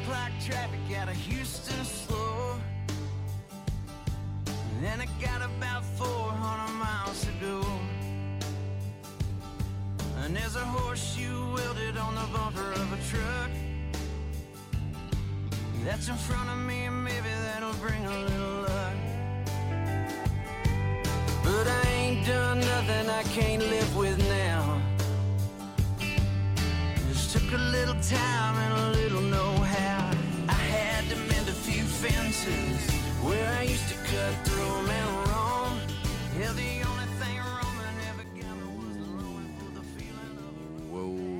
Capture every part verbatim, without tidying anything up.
o'clock traffic out of Houston slow. And I got about four hundred miles to go. And there's a horseshoe welded on the bumper of a truck that's in front of me, and maybe that'll bring a little luck. But I ain't done nothing I can't live with now. Just took a little time and a little know-how. I had to mend a few fences where I used to cut through them and roam. Yeah, the only thing Roman ever got me was longing for the feeling of...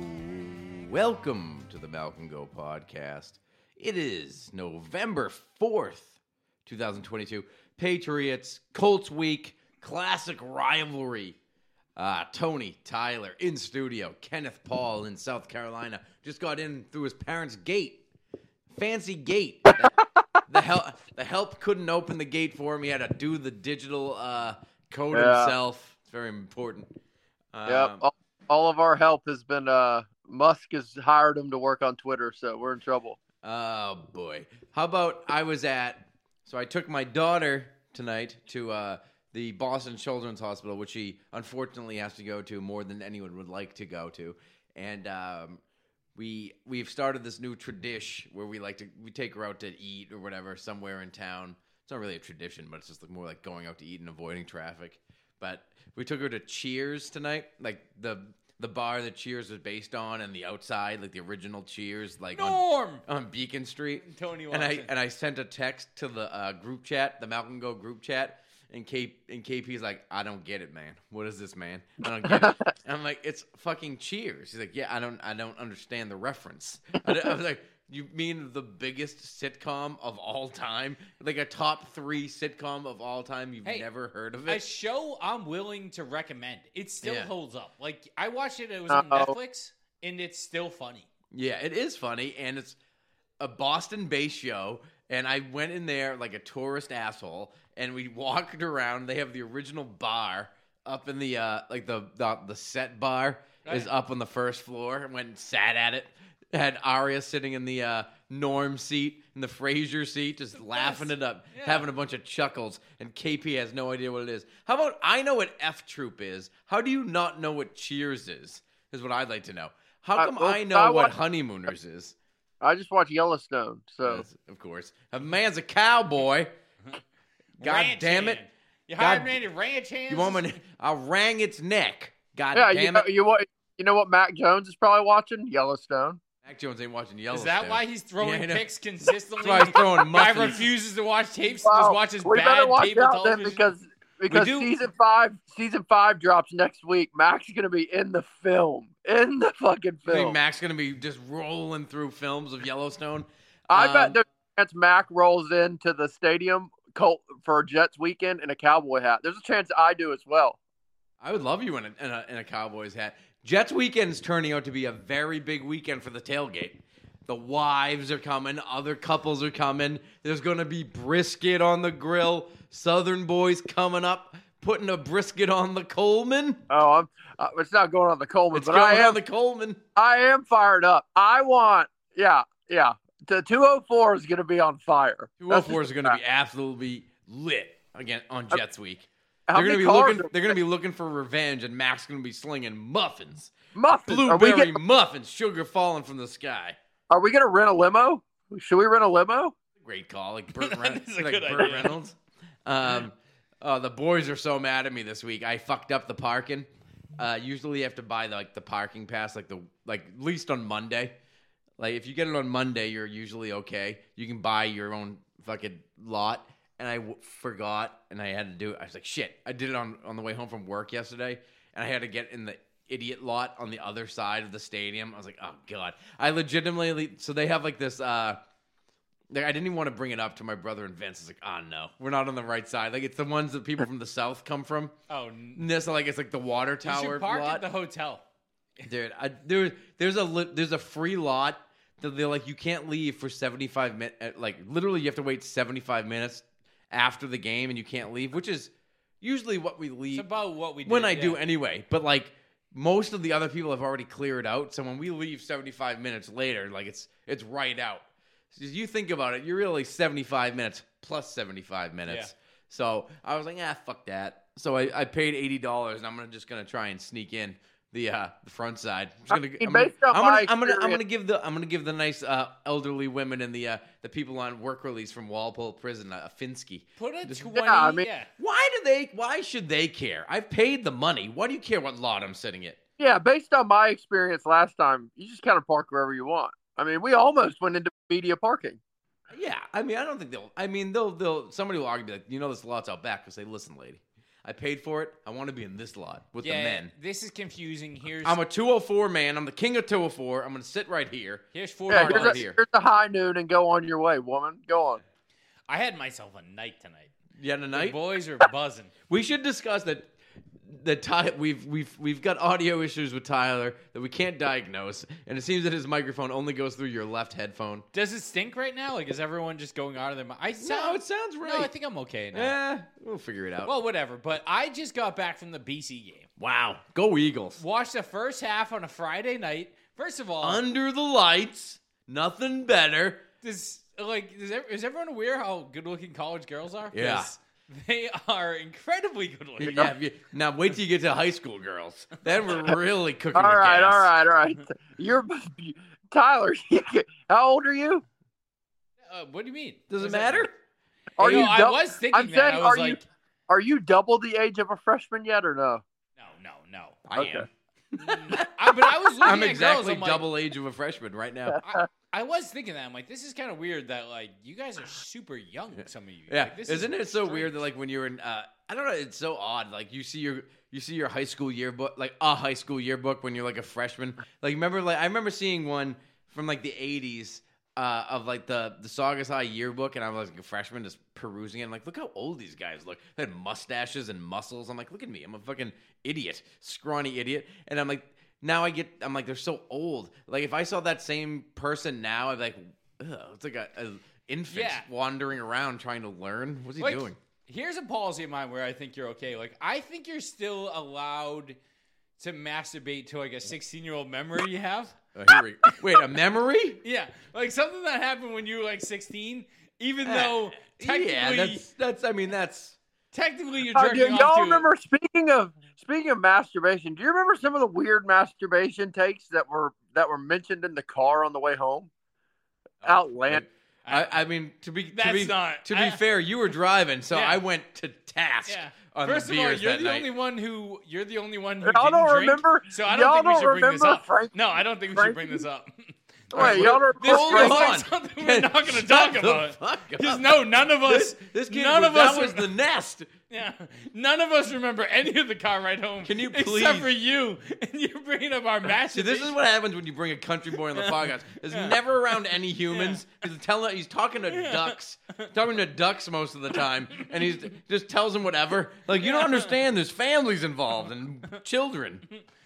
Whoa. Welcome to the Malcolm Go podcast. It is November fourth, twenty twenty-two. Patriots, Colts week, classic rivalry. Uh, Tony, Tyler in studio. Kenneth Paul in South Carolina. Just got in through his parents' gate. Fancy gate. The help, the help couldn't open the gate for him. He had to do the digital uh, code yeah. himself. It's very important. Um, Yep. All, all of our help has been, uh, Musk has hired him to work on Twitter, so we're in trouble. Oh, boy. How about I was at, so I took my daughter tonight to uh, the Boston Children's Hospital, which she unfortunately has to go to more than anyone would like to go to. And um, we, we've started this new tradition where we like to, we take her out to eat or whatever somewhere in town. It's not really a tradition, but it's just like more like going out to eat and avoiding traffic. But we took her to Cheers tonight, like the... the bar that Cheers was based on, and the outside, like the original Cheers, like Norm! on, on Beacon Street. Tony and I Watson. and I sent a text to the uh, group chat, the Malcolm Go group chat, and K and K P's like, I don't get it, man. What is this, man? I don't get it. And I'm like, it's fucking Cheers. He's like, yeah, I don't, I don't understand the reference. I, I was like, you mean the biggest sitcom of all time? Like a top three sitcom of all time? You've Hey, never heard of A it? show I'm willing to recommend. It still Yeah. holds up. Like, I watched it. It was on Uh-oh. Netflix, and it's still funny. Yeah, it is funny, and it's a Boston-based show, and I went in there like a tourist asshole, and we walked around. They have the original bar up in the, uh, like the, the, the set bar is Right. up on the first floor. I went and sat at it. Had Arya sitting in the uh, Norm seat, in the Frasier seat, just laughing best. it up, Yeah. having a bunch of chuckles, and K P has no idea what it is. How about I know what F Troop is? How do you not know what Cheers is? Is what I'd like to know. How Uh, come well, I know I what watch- Honeymooners is? I just watched Yellowstone, so Yes, of course. A man's a cowboy. God Ranch damn it. hand. You hired God- me to ranch hands? You want me to, I'll wrang its neck. God yeah, you damn know, it. you what you know what Mac Jones is probably watching? Yellowstone. Mac Jones ain't watching Is Yellowstone. that why he's throwing Yeah, I know. picks consistently? That's why he's throwing Guy muffins. refuses to watch tapes. Wow, Just watches we better bad watch cable out television. then because because do- season five season five drops next week. Mac's gonna be in the film, in the fucking I think film. Mac's going to be just rolling through films of Yellowstone. I Um, bet there's a chance Mac rolls into the stadium Colt for Jets weekend in a cowboy hat. There's a chance I do as well. I would love you in a, in a, in a Cowboys hat. Jets weekend is turning out to be a very big weekend for the tailgate. The wives are coming. Other couples are coming. There's going to be brisket on the grill. Southern boys coming up, putting a brisket on the Coleman. Oh, I'm, uh, it's not going on the Coleman, It's but going I am on the Coleman. I am fired up. I want, yeah, yeah. The two oh four is going to be on fire. two oh four is going to be absolutely lit again on Jets week. How They're going to many be cars looking. are- They're going to be looking for revenge, and Mac's going to be slinging muffins, muffins. Are we, blueberry get, muffins, sugar falling from the sky. are we going to rent a limo? Should we rent a limo? Great call, like Burt, Ren- That is a like good Burt idea. Reynolds. Um, oh, the boys are so mad at me this week. I fucked up the parking. Uh, usually, you have to buy like the parking pass, like the like at least on Monday. Like if you get it on Monday, you're usually okay. You can buy your own fucking lot. And I w- forgot, and I had to do it. I was like, shit. I did it on, on the way home from work yesterday, and I had to get in the idiot lot on the other side of the stadium. I was like, oh, God. I legitimately, so they have like this, uh, like, I didn't even want to bring it up to my brother and Vince. I was like, oh, no. We're not on the right side. Like, it's the ones that people from the South come from. Oh, n- And this, like, it's like the water you tower should park lot. at the hotel. Dude, I, there, there's a li- there's a free lot that they're like, you can't leave for seventy-five minutes. Like, literally, you have to wait seventy-five minutes after the game, and you can't leave, which is usually what we leave. It's about what we did. when I yeah. do anyway. But, like, most of the other people have already cleared out. So when we leave seventy-five minutes later, like, it's it's right out. you think about it, you're really seventy-five minutes plus seventy-five minutes. Yeah. So I was like, ah, fuck that. So I, I paid eighty dollars, and I'm gonna just gonna try and sneak in the uh, the front side. I'm, just gonna, I mean, I'm, gonna, based on I'm, my gonna, I'm gonna I'm gonna experience- give the I'm gonna give the nice uh, elderly women and the uh, the people on work release from Walpole Prison a, a Finsky. Put a Just- twenty. Yeah, I mean- yeah. Why do they? Why should they care? I've paid the money. Why do you care what lot I'm sitting at? Yeah, based on my experience last time, you just kind of park wherever you want. I mean, we almost went into media parking. Yeah, I mean, I don't think they'll. I mean, they'll. They'll. Somebody will argue like, you know, this lot's out back. I'll say, listen, lady, I paid for it. I want to be in this lot with Yeah, the men. this is confusing. Here's I'm a two oh four man. I'm the king of two oh four. I'm gonna sit right here. here's four Yeah, Park here's right a, here. here's a high noon and go on your way, woman. Go on. I had myself a night tonight. Yeah, The tonight boys are buzzing. we should discuss that. That Ty, we've we've we've got audio issues with Tyler that we can't diagnose, and it seems that his microphone only goes through your left headphone. Does it stink right now? Like, is everyone just going out of their mind? I No, sound, it sounds right. No, I think I'm okay now. Yeah, we'll figure it out. Well, whatever. But I just got back from the B C game. Wow, go Eagles! Watched the first half on a Friday night. First of all, Under the lights, nothing better. does like does, ev- is everyone aware how good-looking college girls are? 'Cause Yeah. they are incredibly good-looking. Yeah, if you- now wait till you get to high school girls. Then we're really cooking All with right, gas. all right, all right. You're Tyler. How old are you? Uh, what do you mean? Does What it that matter? mean? Are No, you? I dou- was thinking I'm that. saying, I was are like, you? Are you double the age of a freshman yet, or no? no, no, no. I Okay. am. I, but I was looking I'm at exactly girls, I'm like, double age of a freshman right now. I, I was thinking that. I'm like, this is kind of weird that, like, you guys are super young, some of you. Yeah, Like, this isn't is it so strange. weird that like when you're in, uh, I don't know, it's so odd. Like you see your you see your high school yearbook, like a high school yearbook when you're like a freshman. Like remember, like I remember seeing one from like the eighties. Uh, of like the the Saugus High yearbook, and I was like a freshman just perusing it. I'm like, look how old these guys look. They had mustaches and muscles. I'm like, look at me. I'm a fucking idiot, scrawny idiot. And I'm like, now I get, I'm like, they're so old. Like if I saw that same person now, I'd be like, ugh, it's like a, a infant Yeah. wandering around trying to learn. What's he Like, doing? Here's a policy of mine where I think you're okay. Like, I think you're still allowed to masturbate to like a sixteen year old memory you have. Oh, here we, wait, a memory? Yeah, like something that happened when you were like sixteen. Even Uh, though technically, yeah, that's that's. I mean, that's. technically you're Uh, do jerking y'all off to. remember? Speaking of speaking of masturbation, do you remember some of the weird masturbation takes that were that were mentioned in the car on the way home? Outland. I, I mean, to be to That's be not- to be I- fair, you were driving, so Yeah. I went to task Yeah. on First the of all, beers you're that the night. only one who you're the only one who Y'all didn't don't drink. remember- So I don't y'all think we don't should bring this remember up. Frank- no, I don't think we should bring this up. Wait, y'all don't This remember feels Hold like on. something we're not going to Shut talk the about. fuck Because up. no, none of us. This, this kid, none was, of us. that was the nest. Yeah, none of us remember any of the car ride home. Can you except please- for you, and you're bringing up our match. See, this is what happens when you bring a country boy on the podcast. He's never around any humans. He's telling, he's talking to ducks, talking to ducks most of the time, and he's just tells them whatever. Like you don't understand. There's families involved and children.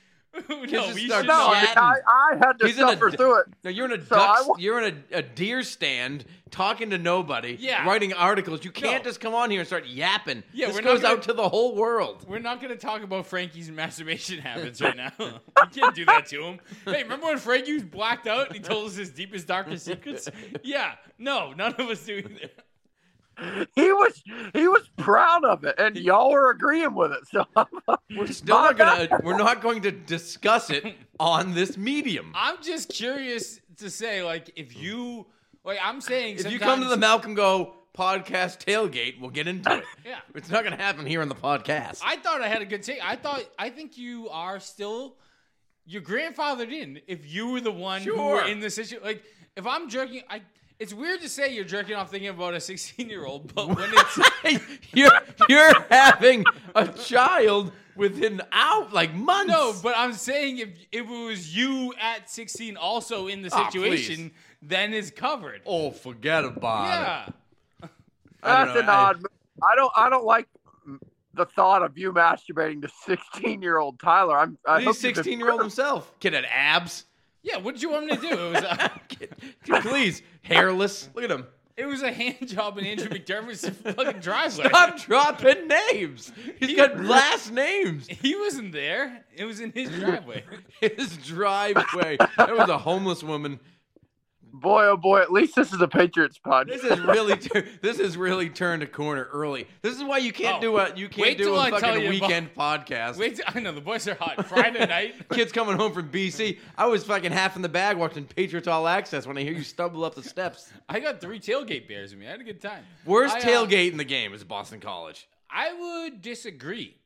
no, just we start should No, I, chatting. I, I had to He's in a suffer d- through it. No, you're in a So I ducks, wa- you're in a, a deer stand talking to nobody, Yeah. writing articles. You can't No. just come on here and start yapping. Yeah, this we're not goes gonna- out to the whole world. We're not going to talk about Frankie's masturbation habits right now. We can't do that to him. Hey, remember when Frankie was blacked out and he told us his deepest, darkest secrets? Yeah, no, none of us do either. He was he was proud of it, and y'all were agreeing with it. So We're still not gonna. We're not going to discuss it on this medium. I'm just curious to say, like, if you, like, I'm saying, If you come to the sometimes- Malcolm Go podcast tailgate, we'll get into it. Yeah. It's not going to happen here on the podcast. I thought I had a good take. I thought, I think you are still, your grandfathered in. If you were the one who were Sure. in the situation, like, if I'm jerking, I. It's weird to say you're jerking off thinking about a sixteen-year-old, but when it's you're you're having a child within out like months. no, but I'm saying if if it was you at sixteen also in the Ah, situation, then it's covered. oh, forget about Yeah. it. I don't that's know, an I- odd. I don't I don't like the thought of you masturbating to sixteen year old Tyler. I'm I He's hope you've been- sixteen year old himself. Kid had abs. Yeah, what did you want me to do? It was a, Kid, kid, please, hairless. Look at him. it was a hand job in Andrew McDermott's fucking driveway. Stop dropping names. He's got last names. He wasn't there. It was in his driveway. His driveway. There was a homeless woman Boy, oh boy! At least this is a Patriots podcast. This is really tur- this has really turned a corner early. This is why you can't Oh, do a you can't wait do till a I tell fucking you about- weekend podcast. Wait, I know the boys are hot. Friday night. Kids coming home from B C. I was fucking half in the bag watching Patriots All Access when I hear you stumble up the steps. I got three tailgate beers with me. I had a good time. Worst I, uh, tailgate in the game is Boston College. I would disagree.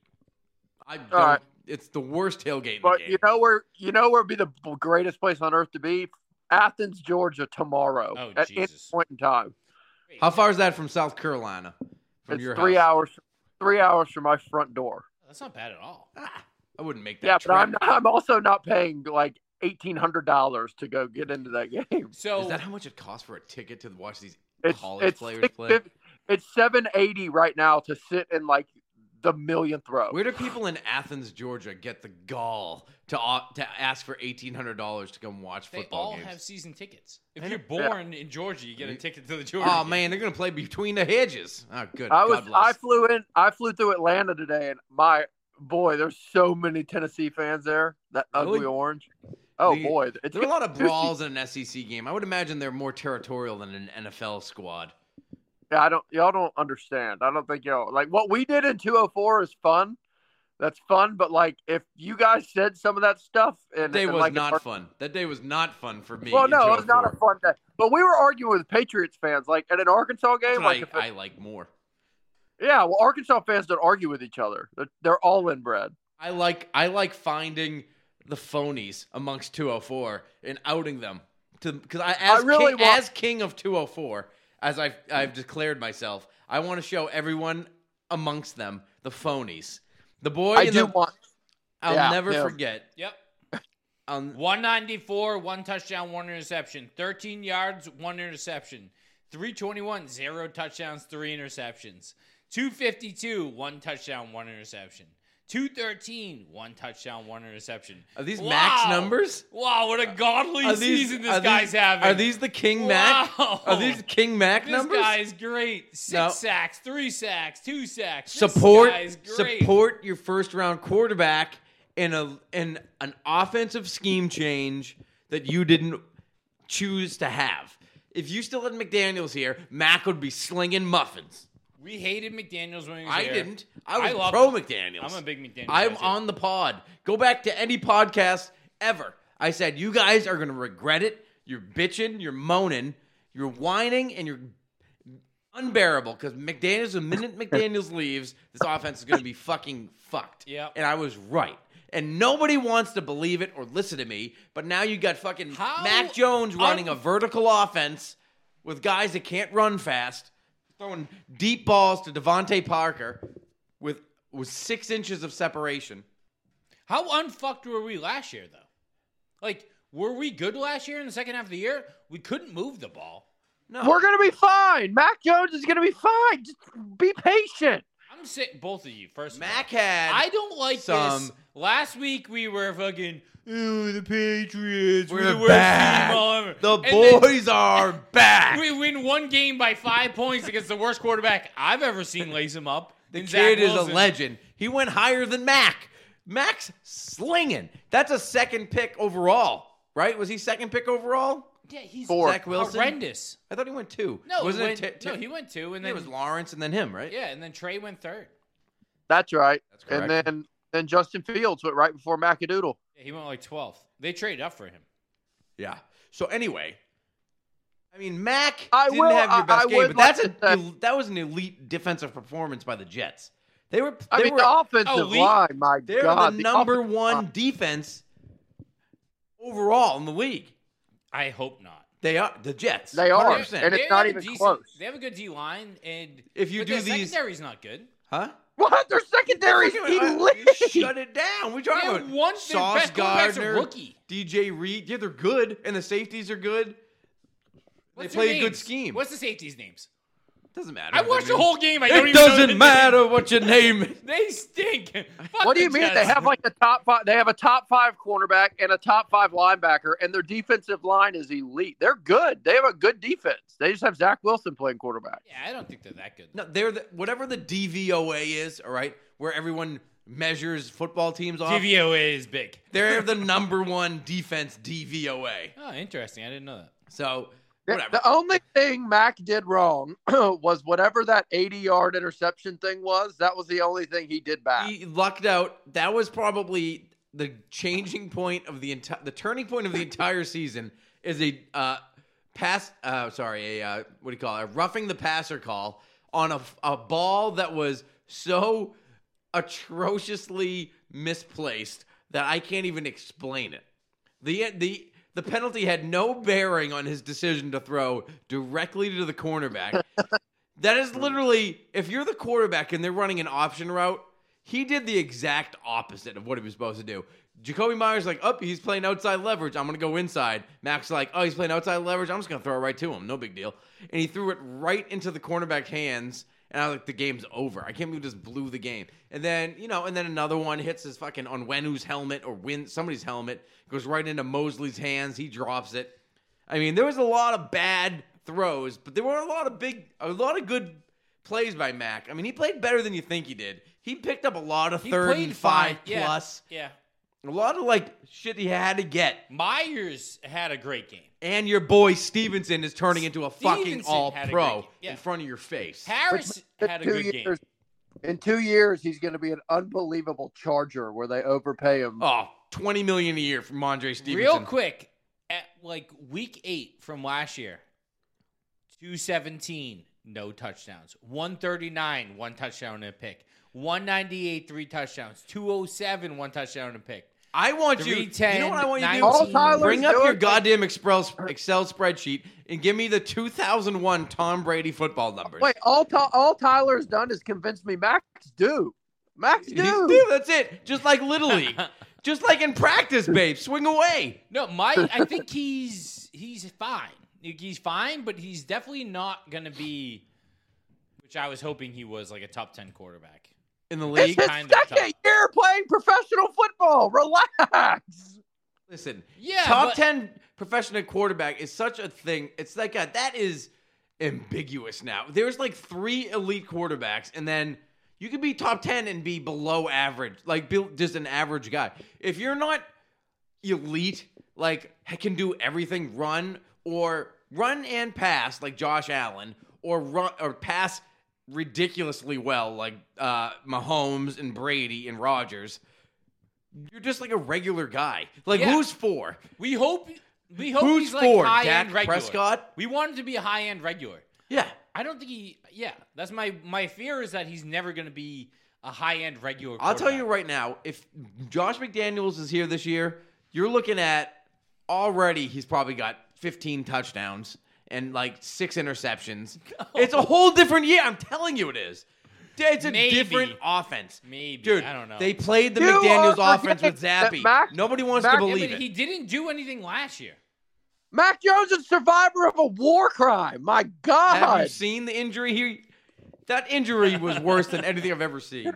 I don't, All right. It's the worst tailgate in But the game. you know where you know where would be the greatest place on earth to be? Athens, Georgia, tomorrow Oh, at Jesus. any point in time. How far is that from South Carolina? From It's your three house? hours. Three hours from my front door. That's not bad at all. Ah, I wouldn't make that Yeah, trip. but I'm not, I'm also not paying like eighteen hundred dollars to go get into that game. So Is that how much it costs for a ticket to watch these It's college it's players six play? fifty it's seven eighty right now to sit in like the millionth row. Where do people in Athens, Georgia, get the gall to uh, to ask for eighteen hundred dollars to come watch they football all games? have season tickets. If I you're know. born in Georgia, you get a ticket to the Georgia. Oh game. man, they're gonna play between the hedges. Oh, good. I was God bless. I flew in I flew through Atlanta today and my boy, there's so many Tennessee fans there. That ugly Really? orange. Oh The- boy, it's There are a lot of juicy. brawls in an S E C game. I would imagine they're more territorial than an N F L squad. Yeah, I don't. Y'all don't understand. I don't think y'all like what we did in two oh four is fun. That's fun, but like if you guys said some of that stuff, and That day and, was like, not our- fun. That day was not fun for me. Well, in no, it was not a two oh four. fun day. But we were arguing with Patriots fans, like at an Arkansas That's game. what Like, if I, it- I like more. yeah, well, Arkansas fans don't argue with each other. They're, they're all inbred. I like I like finding the phonies amongst two oh four and outing them to because I as really king, want- as king of two oh four, as I've I've declared myself, I want to show everyone amongst them the phonies. The boy I in do the, want. I'll yeah, never yeah. forget. Yep. Um, one ninety-four, one touchdown, one interception. thirteen yards, one interception. three twenty-one, zero touchdowns, three interceptions. two fifty-two, one touchdown, one interception. two thirteen, one touchdown, one interception. are these Wow. max numbers? Wow, what a godly Are these, season this are guy's these, having. Are these the King Mac? Wow. Are these King Mac This numbers? guy is great. Six No. sacks, three sacks, two sacks. support This guy is great. support your first round quarterback in a in an offensive scheme change that you didn't choose to have. If you still had McDaniels here, Mac would be slinging muffins. We hated McDaniels when he was I here. didn't. I was love pro him. McDaniels. I'm a big McDaniels I'm guy, too. on the pod. Go back to any podcast ever. I said you guys are going to regret it. You're bitching, you're moaning, you're whining, and you're unbearable because McDaniels. The minute McDaniels leaves, this offense is going to be fucking fucked. Yep. And I was right. And nobody wants to believe it or listen to me. But now you got fucking How Mac Jones running un- a vertical offense with guys that can't run fast, throwing deep balls to Devontae Parker with with six inches of separation. How unfucked were we last year, though? Like, were we good last year in the second half of the year? We couldn't move the ball. No, We're gonna be fine. Mac Jones is gonna be fine. Just be patient. I'm saying both of you first. of all. Mac had. I don't like some- this. Last week we were fucking. Oh, the Patriots. We're the worst back. team ever. The And then boys are back. We win one game by five points against the worst quarterback I've ever seen lace him up. The in kid Zach is a Wilson. legend. He went higher than Mac. Mac's slinging. That's a second pick overall, right? Was he second pick overall? Yeah, he's Four. Zach Wilson. horrendous. I thought he went two. No, wasn't he went, it? T- no, t- he went two, and it then was Lawrence and then him, right? yeah, and then Trey went third. That's right. That's correct. And then then Justin Fields went right before Macadoodle. Yeah, he went like twelfth. They traded up for him. Yeah. So anyway, I mean, Mac I didn't will- have your I- best I game, would but that's like a to say- that was an elite defensive performance by the Jets. They were. They I mean, were. the offensive Oh, Lee- line, my they're God, the number offensive one line. defense overall in the league. I hope not. They are the Jets. They are. one hundred percent. And it's They not have a even decent- close. They have a good D line, and If you but do their these- secondary's not good. Huh? What? Their secondary's elite. Shut it down. We They talking have about one their Sauce best quarterback's a Gardner, rookie. D J Reed. Yeah, they're good, and the safeties are good. What's they their play a good names? scheme. What's the safeties' names? Doesn't matter. I what watched their the names- whole game. I don't It even know doesn't their matter what your name is. names. They stink. Fuck What do the you mean? Jets. They have like the top five. They have a top five cornerback and a top five linebacker, and their defensive line is elite. They're good. They have a good defense. They just have Zach Wilson playing quarterback. Yeah, I don't think they're that good. No, they're the, whatever the D V O A is. All right, where everyone measures football teams off. D V O A is big. They're the number one defense D V O A. Oh, interesting. I didn't know that. So Whatever. The only thing Mac did wrong was whatever that eighty-yard interception thing was. That was the only thing he did bad. He lucked out. That was probably the changing point of the entire, the turning point of the entire season. Is a uh, pass. Uh, sorry, a uh, what do you call it? A roughing the passer call on a a ball that was so atrociously misplaced that I can't even explain it. The the the penalty had no bearing on his decision to throw directly to the cornerback. That is literally, if you're the quarterback and they're running an option route, he did the exact opposite of what he was supposed to do. Jacoby Myers like, oh, he's playing outside leverage. I'm going to go inside. Max like, oh, he's playing outside leverage. I'm just going to throw it right to him. No big deal. And he threw it right into the cornerback's hands. And I was like, the game's over. I can't believe he just blew the game. And then, you know, and then another one hits his fucking Onwenu's helmet or win somebody's helmet. Goes right into Mosley's hands. He drops it. I mean, there was a lot of bad throws, but there were a lot of big, a lot of good plays by Mac. I mean, he played better than you think he did. He picked up a lot of He third played and five fine. Yeah. plus. Yeah. A lot of, like, shit he had to get. Myers had a great game. And your boy Stevenson is turning into a fucking Stevenson all had a pro great game. Yeah. in front of your face. Harris Which- had a two good game. years, In two years, he's going to be an unbelievable Charger where they overpay him. Oh, twenty million dollars a year from Mondre Stevenson. Real quick, at like week eight from last year, two seventeen, no touchdowns. one thirty-nine, one touchdown and a pick. one ninety-eight, three touchdowns. two oh seven, one touchdown and a pick. I want you. three ten, You know what I want you to do? All Tyler's Bring up doing- your goddamn Excel Excel spreadsheet and give me the two thousand one Tom Brady football numbers. Wait, all Ty- all Tyler's done is convince me Max do. Max He's do. due, that's it. Just like Little League. Just like in practice, babe. Swing away. No, my I think he's he's fine. Like, he's fine, but he's definitely not gonna be, which I was hoping he was, like a top ten quarterback. In the It's league. his kind of second tough. year playing professional football. Relax. Listen, Yeah, top but- ten professional quarterback is such a thing. It's like a, that is ambiguous now. There's like three elite quarterbacks, and then you could be top ten and be below average, like be just an average guy. If you're not elite, like can do everything, run or run and pass like Josh Allen, or run or pass ridiculously well like uh, Mahomes and Brady and Rodgers. You're just like a regular guy. Like, Yeah. who's for? We hope we hope Who's he's like for? high Dak end regular. Prescott? We want him to be a high end regular. Yeah. I don't think he. Yeah, that's my my fear is that he's never going to be a high end regular. I'll tell you quarterback. right now, if Josh McDaniels is here this year, you're looking at already he's probably got fifteen touchdowns and like six interceptions. It's a whole different year. I'm telling you it is. It's a Maybe. different offense. Maybe. Dude, I don't know. they played the You McDaniels are offense with forgetting Zappy. that Mac- Nobody wants Mac- to Yeah, Yeah, believe but it. he didn't do anything last year. Mac Jones is a survivor of a war crime. My Have God. you seen the injury here? That injury was worse than anything I've ever seen.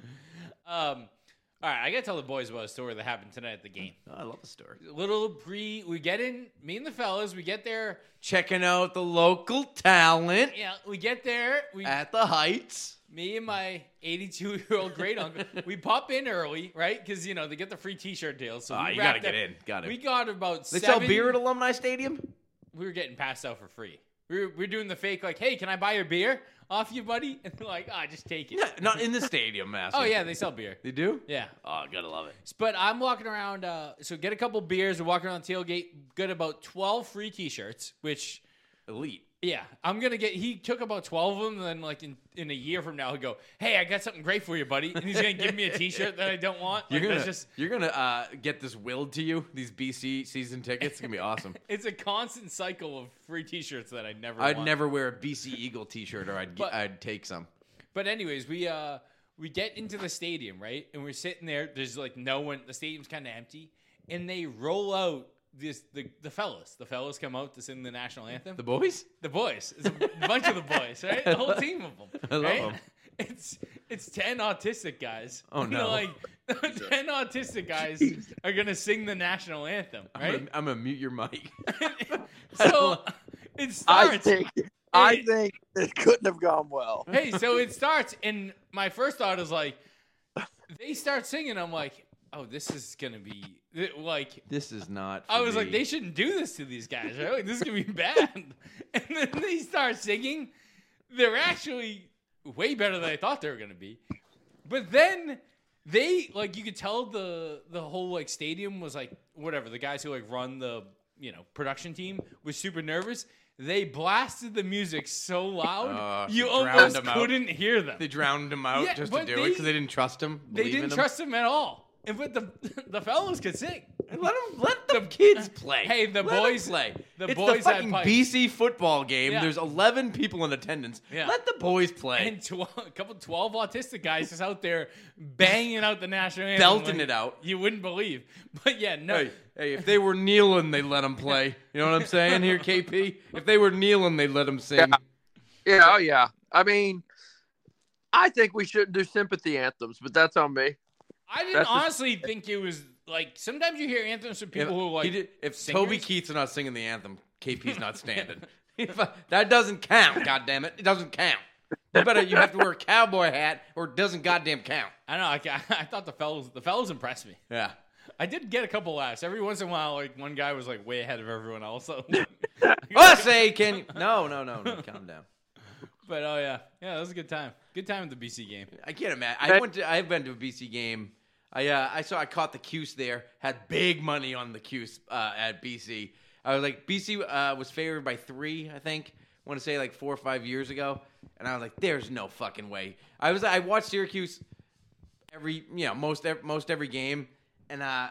Um, all right, I gotta tell the boys about a story that happened tonight at the game. Oh, I love the story. Little pre, we get in. Me and the fellas, we get there. Checking out the local talent Yeah, we get there. We, at the Heights. me and my eighty-two-year-old great uncle, we pop in early, right? Because you know they get the free T-shirt deals. So Ah, we you gotta wrapped get up- in. Got it. We got about They seven. sell beer at Alumni Stadium? We were getting passed out for free. We were, we were doing the fake, like, hey, can I buy your beer off you, buddy? And they're like, ah, just take it. Yeah, not in the stadium, Master. Oh yeah, they sell beer. They do? Yeah. Oh, gotta love it. But I'm walking around, uh, so get a couple beers, we're walking around the tailgate, get about twelve free T-shirts, which, Elite. yeah, I'm going to get, he took about twelve of them, and then like in, in a year from now, he'll go, hey, I got something great for you, buddy. And he's going to give me a T-shirt that I don't want. You're Like, gonna, that's just, you're gonna uh, get this willed to you, these B C season tickets. It's gonna be awesome. it's a constant cycle of free T-shirts that I never I'd want. never wear a B C Eagle t-shirt or I'd, But- I'd take some. But anyways, we uh we get into the stadium, right? And we're sitting there. There's like no one. The stadium's kind of empty, and they roll out this the the fellas. The fellas come out to sing the national anthem. The boys? The boys. It's a bunch of the boys, right? The whole team of them. I love right? 'em. It's it's ten autistic guys. Oh, You know, no. like ten autistic guys are gonna sing the national anthem, I'm right? gonna, I'm gonna mute your mic. So it I starts. think I Hey. think it couldn't have gone well. Hey, so it starts, and my first thought is like, they start singing. I'm like, oh, this is gonna be, It- like, This is not. I for was like, me. they shouldn't do this to these guys. Right? Like, this is gonna be bad. And then they start singing. They're actually way better than I thought they were gonna be. But then they like you could tell the the whole like stadium was like whatever. The guys who like run the you know production team was super nervous. They blasted the music so loud Oh, you she drowned almost them out. couldn't hear them. They drowned him out Yeah, just to but do they- it because they didn't trust him. They believe in didn't him. trust him at all. And but the the fellows could sing. Let them, let the kids play. Hey, the Let 'em boys- play. the it's boys the had fucking pipes. B C football game. Yeah. There's eleven people in attendance. Yeah. Let the boys play. And tw- a couple twelve autistic guys just out there banging out the national anthem, Belting like it out. You wouldn't believe. But yeah, no. Hey, hey, if they were kneeling, they'd let them play. You know what I'm saying here, K P? If they were kneeling, they'd let them sing. Yeah. Yeah, oh yeah. I mean, I think we shouldn't do sympathy anthems, but that's on me. I didn't That's just- honestly think it was like sometimes you hear anthems from If, people who like he did- if singers. Toby Keith's not singing the anthem, K P's not standing. If I- that doesn't count, goddamn it. It doesn't count. You better you have to wear a cowboy hat or it doesn't goddamn count. I don't know. I, I thought the fellows the fellows impressed me. Yeah. I did get a couple laughs every once in a while. Like one guy was like way ahead of everyone else. So. I say, can you? No, no, no, no. Calm down. But oh yeah, yeah, that was a good time. Good time at the B C game. I can't imagine. I went to. I've been to a B C game. I uh, I saw. I caught the Cuse there. Had big money on the Cuse uh, at B C. I was like, B C uh, was favored by three. I think. I want to say like four or five years ago, and I was like, "There's no fucking way." I was. I watched Syracuse every. You know, most ev- most every game, and uh,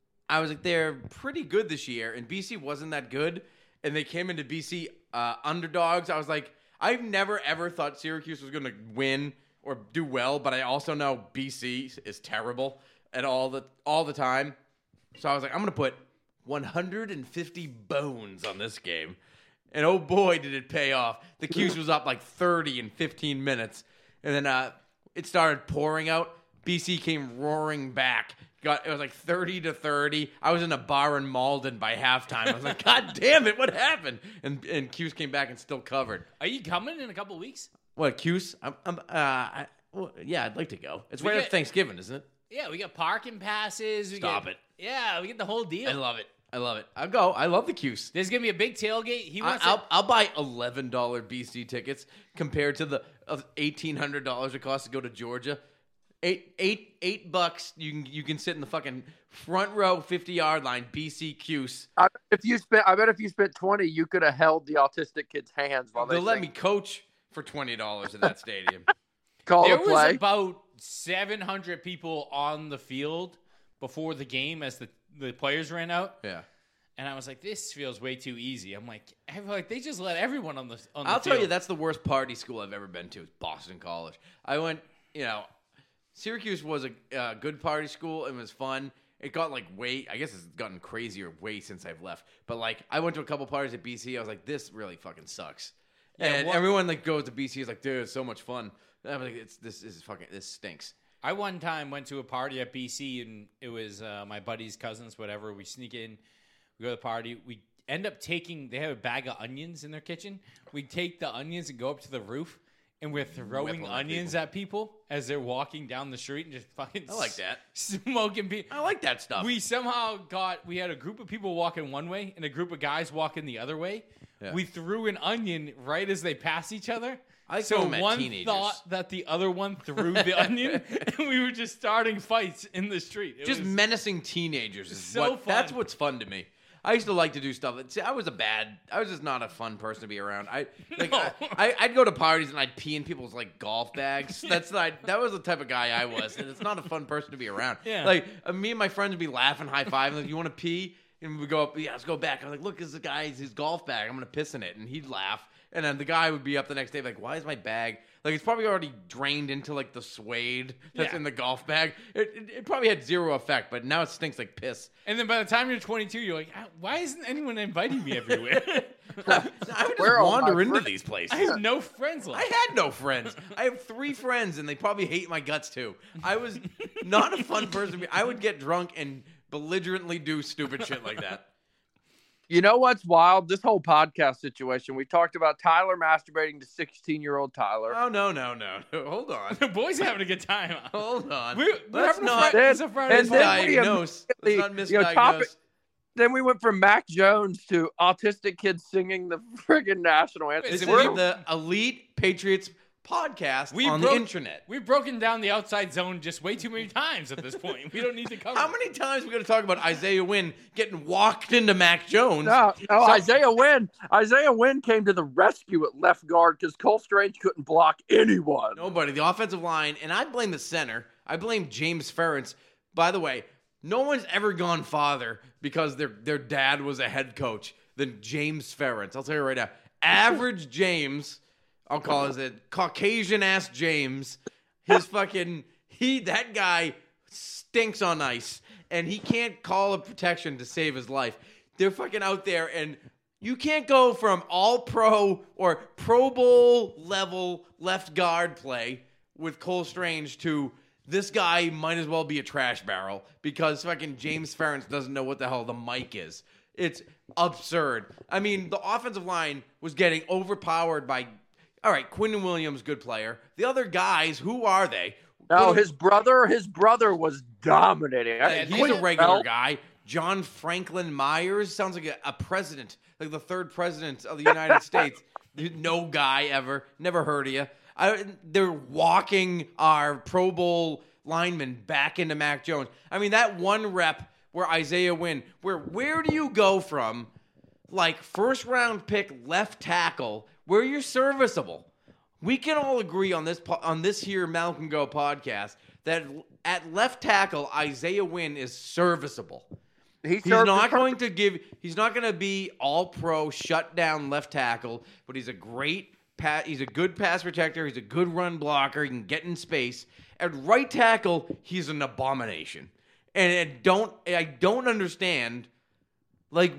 I was like, they're pretty good this year, and B C wasn't that good, and they came into B C uh, underdogs. I was like, I've never ever thought Syracuse was going to win or do well, but I also know B C is terrible at all the all the time. So I was like, I'm going to put one hundred fifty bones on this game. And oh boy, did it pay off. The Cuse was up like thirty in fifteen minutes. And then uh, it started pouring out. B C came roaring back. Got It was like thirty to thirty. I was in a bar in Malden by halftime. I was like, God damn it, what happened? And and Cuse came back and still covered. Are you coming in a couple weeks? What, Cuse? I'm, I'm, uh, I, well, yeah, I'd like to go. It's We right get- after Thanksgiving, isn't it? Yeah, we got parking passes. We Stop get, it. Yeah, we get the whole deal. I love it. I love it. I'll go. I love the Cuse. There's gonna be a big tailgate. He I, wants. I'll, to, I'll buy eleven dollars B C tickets compared to the of eighteen hundred dollars it costs to go to Georgia. Eight, eight, eight bucks. You can you can sit in the fucking front row, fifty yard line. B C Cuse. I, if you spent, I bet if you spent twenty, you could have held the autistic kid's hands while they They'll let sing. me coach for twenty dollars in that stadium. Call there the was play. about seven hundred people on the field before the game as the the players ran out, Yeah. and I was like, "This feels way too easy." I'm like, I feel like they just let everyone on the on the I'll tell field. you, that's the worst party school I've ever been to. Is Boston College. I went, you know, Syracuse was a uh, good party school. It was fun. It got like way, I guess it's gotten crazier way since I've left. But like, I went to a couple parties at B C. I was like, this really fucking sucks. Yeah, and what- everyone like goes to B C is like, dude, it's so much fun. And I'm like, it's this, this is fucking, this stinks. I one time went to a party at B C, and it was uh, my buddy's cousins, whatever. We sneak in, we go to the party. We end up taking, they have a bag of onions in their kitchen. We take the onions and go up to the roof, and we're throwing them at onions people. at people as they're walking down the street and just fucking I like that. smoking people. I like that stuff. We somehow got, we had a group of people walking one way and a group of guys walking the other way. Yeah. We threw an onion right as they passed each other. I so throw 'em at one teenagers. thought that the other one threw the onion, and we were just starting fights in the street. It Just was, menacing teenagers is so what, fun. that's what's fun to me. I used to like to do stuff. See, I was a bad. I was just not a fun person to be around. I like. No. I, I, I'd go to parties and I'd pee in people's like golf bags. That's not. That was the type of guy I was, and it's not a fun person to be around. Yeah. Like uh, me and my friends would be laughing, high fiving. Like, you want to pee? And we go up. Yeah, let's go back. I'm like, look, this is the guy's his golf bag. I'm gonna piss in it, and he'd laugh. And then the guy would be up the next day, like, why is my bag? Like, it's probably already drained into, like, the suede that's Yeah. in the golf bag. It, it, it probably had zero effect, but now it stinks like piss. and then by the time you're twenty-two, you're like, "Ah, why isn't anyone inviting me everywhere? I would just Where are wander my into friends? these places. I have no friends I left." had no friends. I have three friends, and they probably hate my guts, too. I was not a fun person to be. I would get drunk and belligerently do stupid shit like that. You know what's wild? This whole podcast situation. We talked about Tyler masturbating to sixteen-year-old Tyler. Oh no no no! no. Hold on. The boys having a good time. Hold on. We're, we're Let's having not a Friday, it's a Friday and then we misdiagnose. Let's not you know, misdiagnose. topic- Then we went from Mac Jones to autistic kids singing the friggin' national anthem. This is We're- the Elite Patriots podcast We on broke- the internet. We've broken down the outside zone just way too many times at this point. We don't need to cover How it. many times are we going to talk about Isaiah Wynn getting walked into Mac Jones? No, no, So- Isaiah Wynn. Isaiah Wynn came to the rescue at left guard because Cole Strange couldn't block anyone. Nobody. The offensive line, and I blame the center. I blame James Ferentz. By the way, no one's ever gone farther because their their dad was a head coach than James Ferentz. I'll tell you right now. Average James, I'll call it Caucasian ass James. His fucking he that guy stinks on ice, and he can't call a protection to save his life. They're fucking out there, and you can't go from all pro or Pro Bowl level left guard play with Cole Strange to this guy might as well be a trash barrel because fucking James Ferentz doesn't know what the hell the mic is. It's absurd. I mean, the offensive line was getting overpowered by, all right, Quinton Williams, good player. The other guys, who are they? No, Quinn- his brother, his brother was dominating. Yeah, he's a Quentin regular Bell- guy. John Franklin Myers sounds like a, a president, like the third president of the United States. No guy ever. Never heard of you. I, they're walking our Pro Bowl linemen back into Mac Jones. I mean, that one rep where Isaiah Wynn, where where do you go from, like, first round pick left tackle, where you're serviceable? We can all agree on this po- on this here Malcolm Go podcast that at left tackle, Isaiah Wynn is serviceable. He He's served not his going to give. He's not going to be all pro shut down left tackle, but he's a great. Pa- he's a good pass protector. He's a good run blocker. He can get in space. At right tackle, he's an abomination. And I don't. I don't understand. Like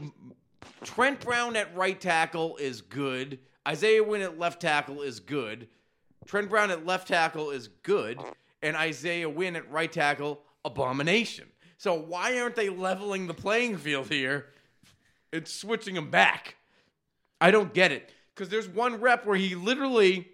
Trent Brown at right tackle is good. Isaiah Wynn at left tackle is good. Trent Brown at left tackle is good, and Isaiah Wynn at right tackle, abomination. So why aren't they leveling the playing field here? It's switching them back. I don't get it. Because there's one rep where he literally,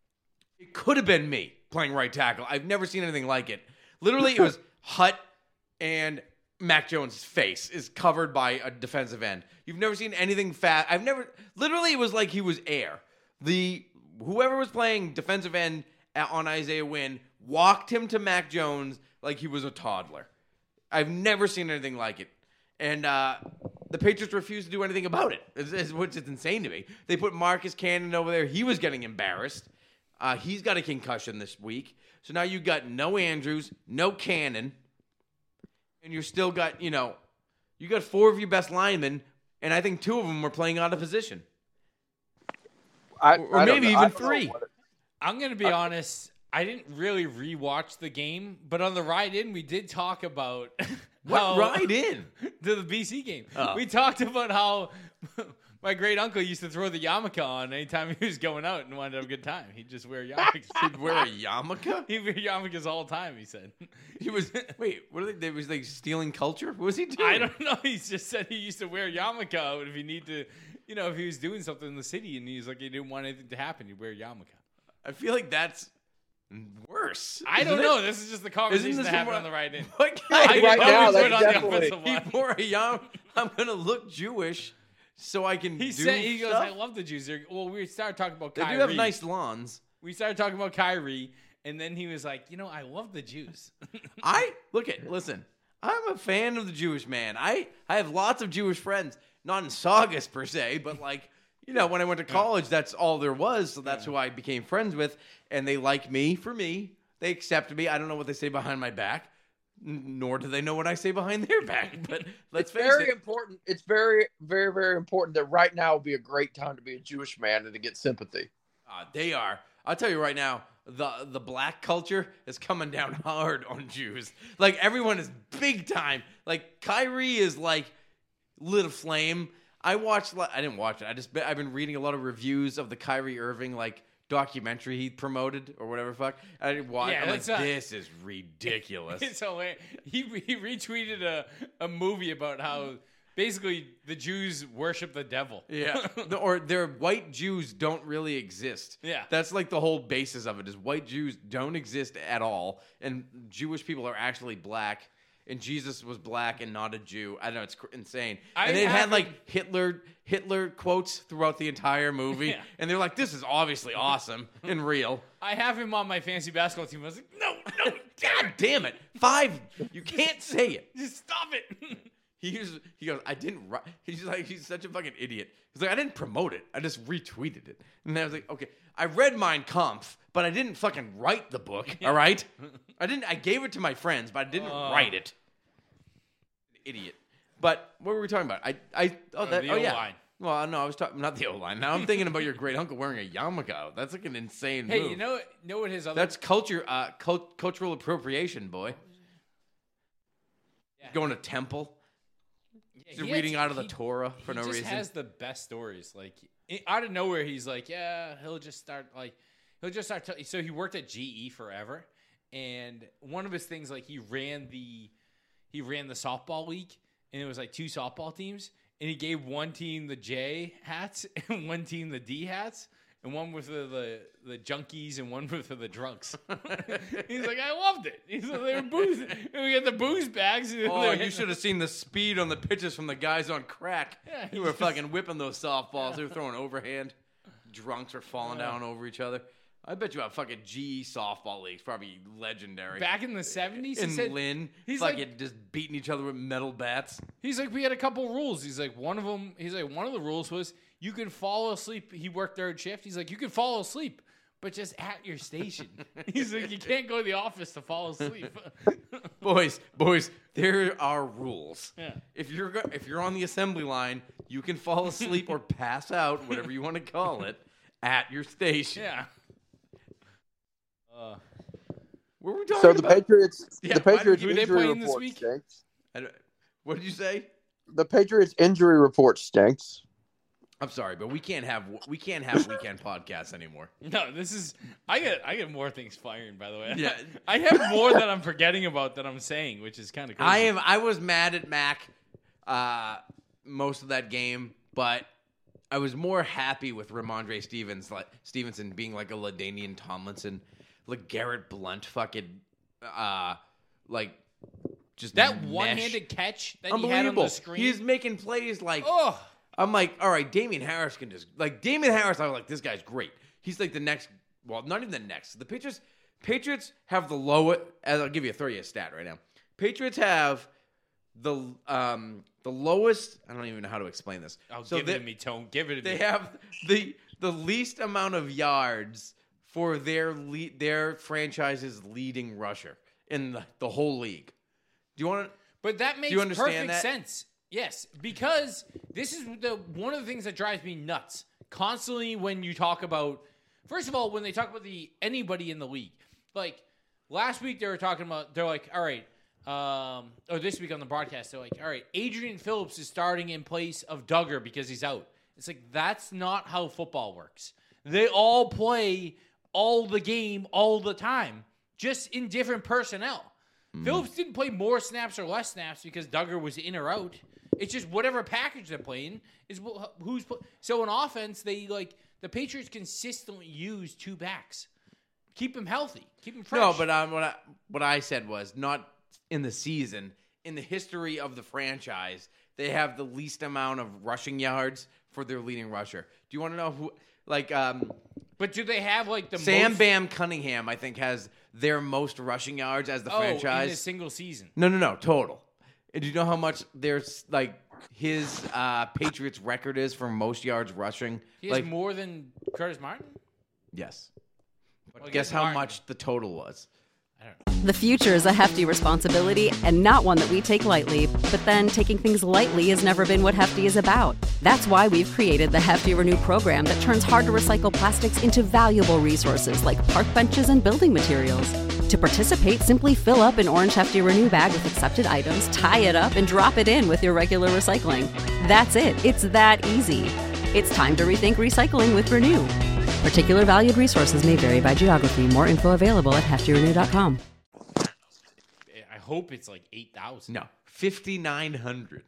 it could have been me playing right tackle. I've never seen anything like it. Literally, it was Hutt and Mac Jones' face is covered by a defensive end. You've never seen anything fat. I've never, literally, it was like he was air. The, whoever was playing defensive end on Isaiah Wynn walked him to Mac Jones like he was a toddler. I've never seen anything like it. And uh, the Patriots refused to do anything about it, it's, it's, which is insane to me. They put Marcus Cannon over there. He was getting embarrassed. Uh, he's got a concussion this week. So now you've got no Andrews, no Cannon, and you're still got, you know, you got four of your best linemen, and I think two of them were playing out of position. I, Or I don't maybe know. I even don't know three. what it- I'm going to be honest. I didn't really rewatch the game, but on the ride in, we did talk about What how, ride in? to the B C game. Oh. We talked about how my great uncle used to throw the yarmulke on anytime he was going out and wanted to have a good time. He'd just wear yarmulkes. He'd wear a yarmulke? He'd wear yarmulkes all the time, he said. He was, wait, what are they, they was like stealing culture? What was he doing? I don't know. He just said he used to wear a yarmulke out if he need to, you know, if he was doing something in the city and he's like, he didn't want anything to happen, he'd wear a yarmulke. I feel like that's worse. I Isn't don't it? know. This is just the conversation this that happened more- on the ride in. What I guy? didn't Right know now, he that's was on the definitely- offensive He line. wore a yarm. I'm gonna look Jewish, so I can He do said he goes, stuff. I love the Jews. They're, well, we started talking about They Kyrie. do have nice lawns. We started talking about Kyrie, and then he was like, you know, I love the Jews. I look at listen. I'm a fan of the Jewish man. I I have lots of Jewish friends, not in Saugus per se, but like. You know, when I went to college, that's all there was. So that's who I became friends with. And they like me for me. They accept me. I don't know what they say behind my back, n- nor do they know what I say behind their back. But let's It's face very it. important. It's very, very, very important that right now would be a great time to be a Jewish man and to get sympathy. Uh, they are. I'll tell you right now, the the black culture is coming down hard on Jews. Like, everyone is big time. Like, Kyrie is like lit a flame. I watched. I didn't watch it. I just. I've been reading a lot of reviews of the Kyrie Irving like documentary he promoted or whatever the fuck. I didn't watch. Yeah, I'm like, that's not- this is ridiculous. It's hilarious. He, he retweeted a, a movie about how Basically, the Jews worship the devil. Yeah. The- or their white Jews don't really exist. Yeah. That's like the whole basis of it is white Jews don't exist at all. And Jewish people are actually black. And Jesus was black and not a Jew. I don't know. It's cr- insane. I and they had haven't- like Hitler Hitler quotes throughout the entire movie. Yeah. And they're like, this is obviously awesome and real. I have him on my fantasy basketball team. I was like, no, no, God damn it. Five. You can't say it. just stop it. He was, he goes, I didn't write. He's like, he's such a fucking idiot. He's like, I didn't promote it. I just retweeted it. And I was like, okay, I read Mein Kampf, but I didn't fucking write the book. All right, I didn't. I gave it to my friends, but I didn't Uh. write it. Idiot. But what were we talking about? I, I, oh, that, the oh yeah. O-line. Well, no, I was talking not the O line. Now I'm thinking about your great uncle wearing a yarmulke. That's like an insane Hey, move. you know, know what his other That's culture, uh, cult- cultural appropriation, boy. Yeah. Going to temple. Yeah, He's he reading has- out of the he- Torah for he no just reason. has the best stories. Like i- out of nowhere, he's like, yeah, he'll just start like he'll just start. T- so he worked at G E forever, and one of his things like he ran the he ran the softball league, and it was like two softball teams, and he gave one team the J hats and one team the D hats. And one with the, the, the junkies and one with the drunks. He's like, I loved it. He's like, they were booze. And we got the booze bags. Oh, you should have seen the speed on the pitches from the guys on crack. Yeah, Who were fucking whipping those softballs. They were throwing overhand. Drunks were falling down over each other. I bet you a fucking G E softball league's probably legendary. Back in the seventies, he in said, Lynn, he's fucking like- just beating each other with metal bats. he's like, we had a couple rules. He's like, one of them, he's like, one of the rules was you can fall asleep. He worked third shift. He's like, you can fall asleep, but just at your station. He's like, you can't go to the office to fall asleep. Boys, boys, there are rules. Yeah. If you're go- if you're on the assembly line, you can fall asleep or pass out, whatever you want to call it, at your station. Yeah. Uh, What were we talking So the about? Patriots, Yeah, the why did Patriots you- Who they injury playing this report week? stinks. I don't- What did you say? The Patriots injury report stinks. I'm sorry, but we can't have we can't have weekend podcasts anymore. no, this is I get I get more things firing. By the way, Yeah. I have more that I'm forgetting about that I'm saying, which is kind of crazy. I am I was mad at Mac uh, most of that game, but I was more happy with Ramondre Stevens like Stevenson being like a LaDainian Tomlinson, like Garrett Blunt fucking uh like just that mesh. one-handed catch that he had on Unbelievable. the screen. He's making plays like oh. I'm like, all right, Damian Harris can just like Damian Harris. I was like, this guy's great. He's like the next. Well, not even the next. The Patriots. Patriots have the lowest. As I'll give you a throw you a stat right now. Patriots have the um the lowest. I don't even know how to explain this. Oh, So give they, it to me, Tone. Give it to they me. have the the least amount of yards for their le- their franchise's leading rusher in the, the whole league. Do you want to? But that makes you understand perfect that? sense. Yes, because this is the one of the things that drives me nuts constantly when you talk about. First of all, when they talk about the anybody in the league, like last week they were talking about, they're like, all right, um, or this week on the broadcast, they're like, all right, Adrian Phillips is starting in place of Duggar because he's out. It's like that's not how football works. They all play all the game all the time, just in different personnel. Mm. Phillips didn't play more snaps or less snaps because Duggar was in or out. It's just whatever package they're playing is who's put. So in offense, they like the Patriots consistently use two backs, keep them healthy, keep them fresh. No, but um, what I what I said was not in the season. In the history of the franchise, they have the least amount of rushing yards for their leading rusher. Do you want to know who? Like, um, but do they have like the Sam most, Bam Cunningham? I think has their most rushing yards as the oh, franchise in a single season? No, no, no, total. And do you know how much there's like his uh, Patriots record is for most yards rushing? He has like, more than Curtis Martin. yes. But Well, guess how Martin. much the total was? I don't know. The future is a hefty responsibility and not one that we take lightly. But then taking things lightly has never been what Hefty is about. That's why we've created the Hefty Renew program that turns hard to recycle plastics into valuable resources like park benches and building materials. To participate, simply fill up an orange Hefty Renew bag with accepted items, tie it up, and drop it in with your regular recycling. That's it. It's that easy. It's time to rethink recycling with Renew. Particular valued resources may vary by geography. More info available at hefty renew dot com. I hope it's like eight thousand. No, fifty-nine hundred.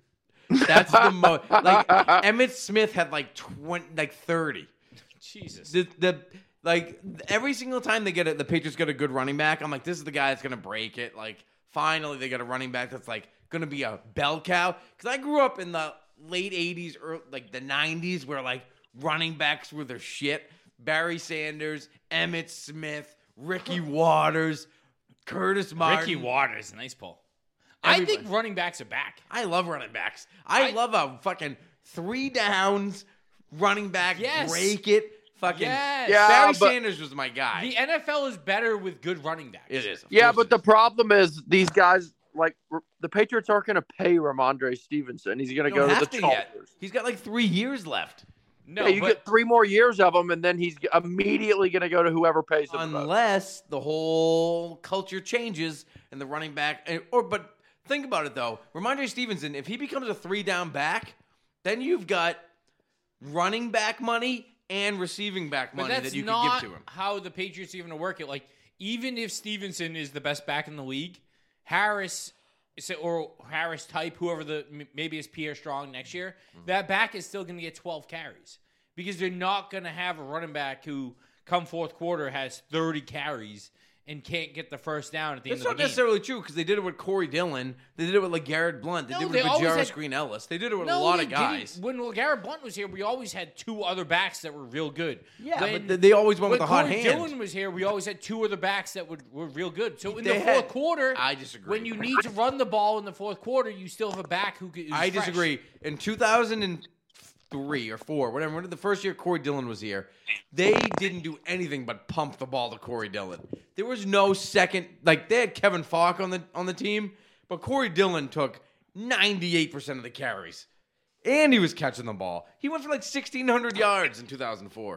That's the most. Like Emmitt Smith had like twenty, like thirty. Jesus. The the like every single time they get it, the Patriots get a good running back. I'm like, this is the guy that's gonna break it. Like finally they get a running back that's like gonna be a bell cow. Because I grew up in the late eighties or like the nineties where like running backs were their shit. Barry Sanders, Emmitt Smith, Ricky Waters, Curtis Martin. Ricky Waters, nice pull. I Everybody. think running backs are back. I love running backs. I, I- love a fucking three downs running back, Yes. break it. Fucking Yes. Yeah, Barry but- Sanders was my guy. The N F L is better with good running backs. It is. of Yeah, course but it the is. problem is these guys, like r- the Patriots, aren't going to pay Ramondre Stevenson. He's going to You go don't to have the to yet. Chargers. He's got like three years left. No, yeah, you but get three more years of him, and then he's immediately going to go to whoever pays him. the most. Unless the whole culture changes and the running back, and- or but think about it though, Ramondre Stevenson, if he becomes a three down back, then you've got running back money and receiving back but money that's that you not can give to him. how the Patriots even work it. Like, even if Stevenson is the best back in the league, Harris so- or Harris type, whoever the m- maybe is Pierre Strong next year, Mm-hmm. that back is still going to get twelve carries because they're not going to have a running back who, come fourth quarter, has thirty carries and can't get the first down at the That's end not of the game. necessarily true because they did it with Corey Dillon. They did it with LeGarrette Blunt. They No, did it they with always Jarvis had- Green Ellis. They did it with No, a lot they of guys. didn't. When LeGarrette Blunt was here, we always had two other backs that were real good. Yeah, when, but th- they always went with when the hot Corey hand. Dillon was here, we always had two other backs that would, were real good. So in They the fourth had- quarter, I disagree. when you need to run the ball in the fourth quarter, you still have a back who is I fresh. disagree. In two thousand three or four, whatever, when the first year Corey Dillon was here, they didn't do anything but pump the ball to Corey Dillon. There was no second, like they had Kevin Falk on the on the team, but Corey Dillon took ninety-eight percent of the carries, and he was catching the ball. He went for like sixteen hundred yards in two thousand four.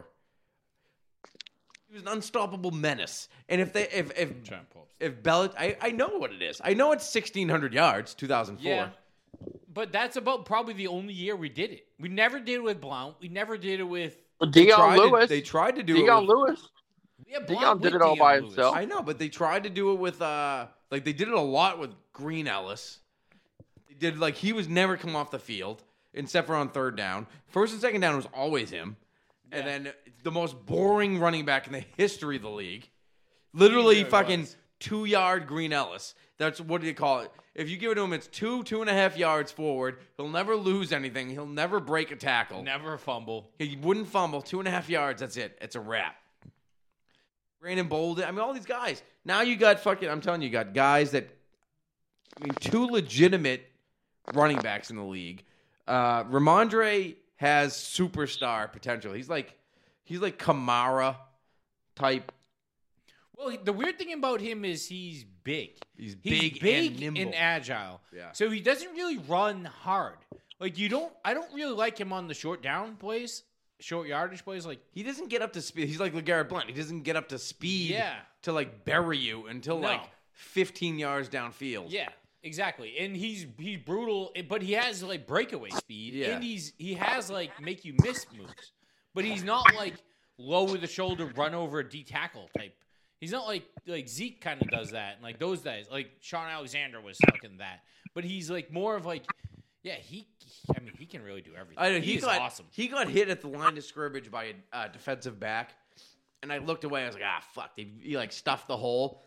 He was an unstoppable menace. And if they, if if Trying to pull up. if Bell, I I know what it is. I know it's sixteen hundred yards, two thousand four. Yeah. But that's about probably the only year we did it. We never did it with Blount. We never did it with. Dion tried to- Lewis. they tried to do Dion it with, Lewis. Yeah, Dion Blount did with it all Dion by Lewis. himself. I know, but they tried to do it with uh like they did it a lot with Green Ellis. They did like he was never come off the field except for on third down. First and second down was always him. And then the most boring running back in the history of the league. Literally He really fucking was. two yard Green Ellis. That's what do you call it? If you give it to him, it's two, two and a half yards forward. He'll never lose anything. He'll never break a tackle. Never fumble. He wouldn't fumble. Two and a half yards. That's it. It's a wrap. Brandon Bolden. I mean, all these guys. Now you got fucking, I'm telling you, you got guys that, I mean, two legitimate running backs in the league. Uh, Ramondre has superstar potential. He's like, he's like Kamara type. Well, the weird thing about him is he's big. He's He's big big, and nimble. agile. Yeah. So he doesn't really run hard. Like you don't. I don't really like him on the short down plays, short yardage plays. Like He doesn't get up to speed. He's like LeGarrette Blunt. He doesn't get up to speed Yeah. to like bury you until No. like fifteen yards downfield. yeah, exactly. And he's he's brutal, but he has like breakaway speed. Yeah. And he's he has like make you miss moves, but he's not like lower the shoulder run over a D tackle type. He's not like like Zeke kind of does that, and like those guys, like Sean Alexander was fucking that. But he's like more of like, yeah, he. I mean, he can really do everything. I know, he, he is got awesome. he got hit at the line of scrimmage by a uh, defensive back, and I looked away. I was like, ah, fuck! They, he like stuffed the hole.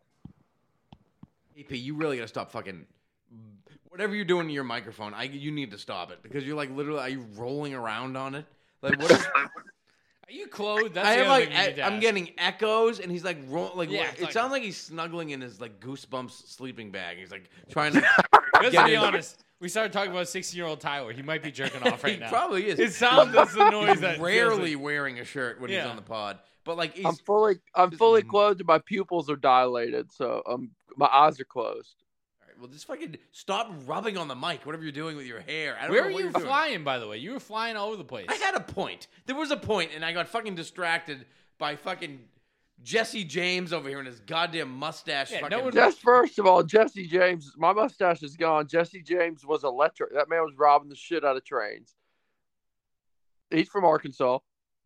A P, you really gotta stop fucking whatever you're doing to your microphone. I you need to stop it because you're like literally are you rolling around on it? Like what? Is, Are you clothed? That's I the have other like thing you need to I, I'm ask. getting echoes, and he's like roll, like Yeah, what- it's it like- sounds like he's snuggling in his like Goosebumps sleeping bag. He's like trying to. Let's get be in- honest. We started talking about sixteen-year-old Tyler. He might be jerking off right he now. probably is. It sounds that's the noise He's that feels rarely it. wearing a shirt when he's Yeah. on the pod, but like he's I'm fully, I'm fully Mm. clothed, and my pupils are dilated, so um, my eyes are closed. All right, well, just fucking stop rubbing on the mic, whatever you're doing with your hair. I don't Where know are what you you're doing. flying, by the way? You were flying all over the place. I had a point. There was a point, and I got fucking distracted by fucking Jesse James over here and his goddamn mustache. Yeah, no fucking, one- Just first of all, Jesse James, my mustache is gone. Jesse James was electric. That man was robbing the shit out of trains. He's from Arkansas.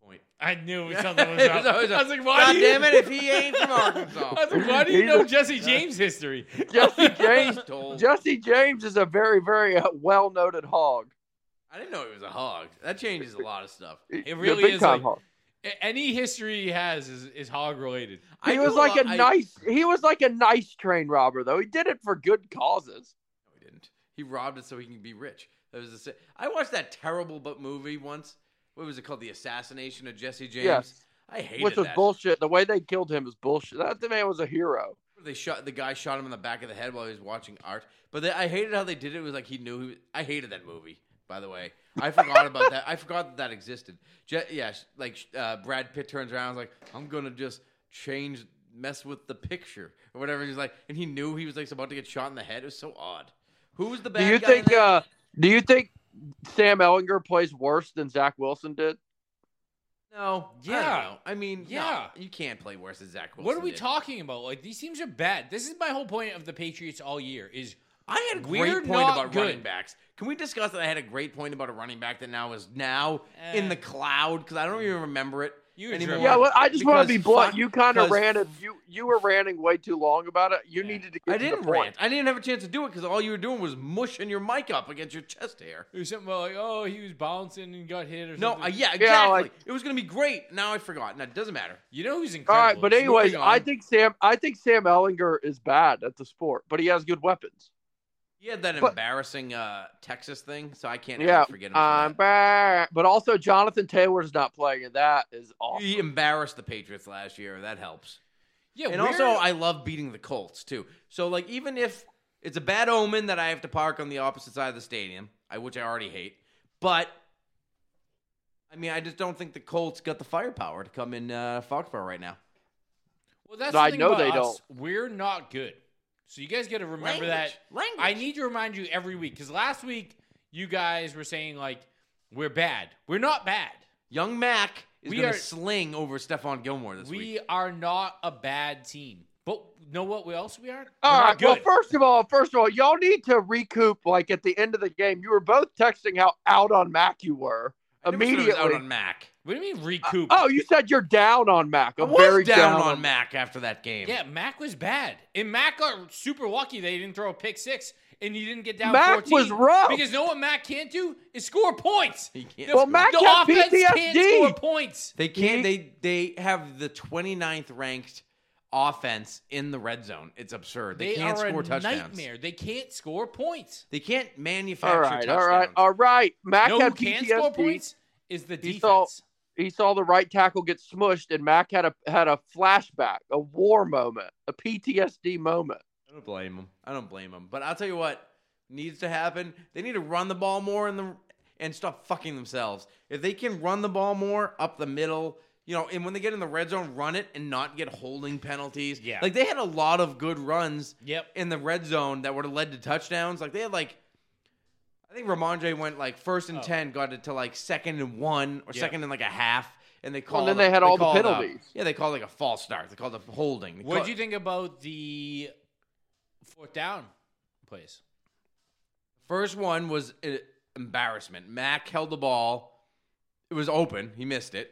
Point. I knew something was It up. was always I a- was like, why God do you, damn it! If he ain't from Arkansas, I was like, why do you He's know a- Jesse James' history? Jesse James. Told. Jesse James is a very, very uh, well-noted hog. I didn't know he was a hog. That changes a lot of stuff. He's a really big is, time like- hog. A- Any history he has is, is hog related. I He do was like lot- a I- nice. He was like a nice train robber, though. He did it for good causes. No, he didn't. He robbed it so he can be rich. That was the. I watched that terrible but movie once. What was it called? The Assassination of Jesse James. Yes. I hated Which was that. bullshit. The way they killed him was bullshit. That the man was a hero. They shot the guy shot him in the back of the head while he was watching art. But they, I hated how they did it. It was like he knew. He was, I hated that movie. By the way, I forgot about that. I forgot that that existed. Je, yeah, like uh, Brad Pitt turns around and is like, I'm gonna just change, mess with the picture or whatever. He's like, and he knew he was like about to get shot in the head. It was so odd. Who was the bad Do you guy? think? in that? Uh, do you think Sam Ellinger plays worse than Zach Wilson did? No. Yeah. I don't know. I mean, Yeah. no, you can't play worse than Zach Wilson. What are we did. talking about? Like, these teams are bad. This is my whole point of the Patriots all year is I had a great We're point not about good. running backs. Can we discuss that I had a great point about a running back that now is now in Eh. the cloud because I don't even remember it You were anymore. driven. Yeah, well, I just want to be Because blunt. fuck- You kind of because ranted. You you were ranting way too long about it. You Yeah. needed to get I to didn't the point. rant. I didn't have a chance to do it because all you were doing was mushing your mic up against your chest hair. it was something about like, oh, he was bouncing and got hit or No, something. uh, yeah, exactly. like- it was going to be great. Now I forgot. Now it doesn't matter. You know who's All incredible? right, but is- anyways, moving on. I think Sam. I think Sam Ellinger is bad at the sport, but he has good weapons. He had that But- embarrassing uh, Texas thing, so I can't Yeah, ever forget him. for I'm that. back. But also, Jonathan Taylor's not playing, and that is awesome. He embarrassed the Patriots last year. That helps. yeah, And we're- also, I love beating the Colts too. So, like, even if it's a bad omen that I have to park on the opposite side of the stadium, I which I already hate, but I mean, I just don't think the Colts got the firepower to come in uh, Foxborough right now. well, that's I the thing know about they us. We're not good. So you guys got to remember that. Language. I need to remind you every week because last week you guys were saying like we're bad. We're not bad. Young Mac is We going are- to sling over Stephon Gilmore this we week. are not a bad team. But know what else we are? All We're right. not Well, good. first of all, first of all, y'all need to recoup. Like at the end of the game, you were both texting how out on Mac you were I never said I was immediately. out on Mac. What do you mean recoup? Oh, you said you're down on Mac. I I'm was very down, down, on Mac after that game. Yeah, Mac was bad. And Mac got super lucky they didn't throw a pick six and you didn't get down Mac fourteen. was rough. Because know what Mac can't do? Is score points. He can't The, Well, score. Mac the had offense P T S D. can't score points. They can't. He- They they have the twenty-ninth ranked offense in the red zone. It's absurd. They, They, can't are score a touchdowns. nightmare. They can't score points. They can't manufacture All right, touchdowns. all right, all right. Mac know who had can P T S D. score points? Is the He defense. saw- He saw the right tackle get smushed, and Mac had a had a flashback, a war moment, a P T S D moment. I don't blame them. I don't blame them. But I'll tell you what needs to happen. They need to run the ball more in the and stop fucking themselves. If they can run the ball more up the middle, you know, and when they get in the red zone, run it and not get holding penalties. Yeah. Like they had a lot of good runs Yep. in the red zone that would have led to touchdowns. Like they had like I think Ramondre went like first and Oh. ten, got it to like second and one or Yeah. second and like a half. And they Well, called. then they had all the called, uh, penalties. yeah, they called like a false start. They called a holding. They What called- do you think about the fourth down plays? First one was an embarrassment. Mac held the ball. It was open. He missed it.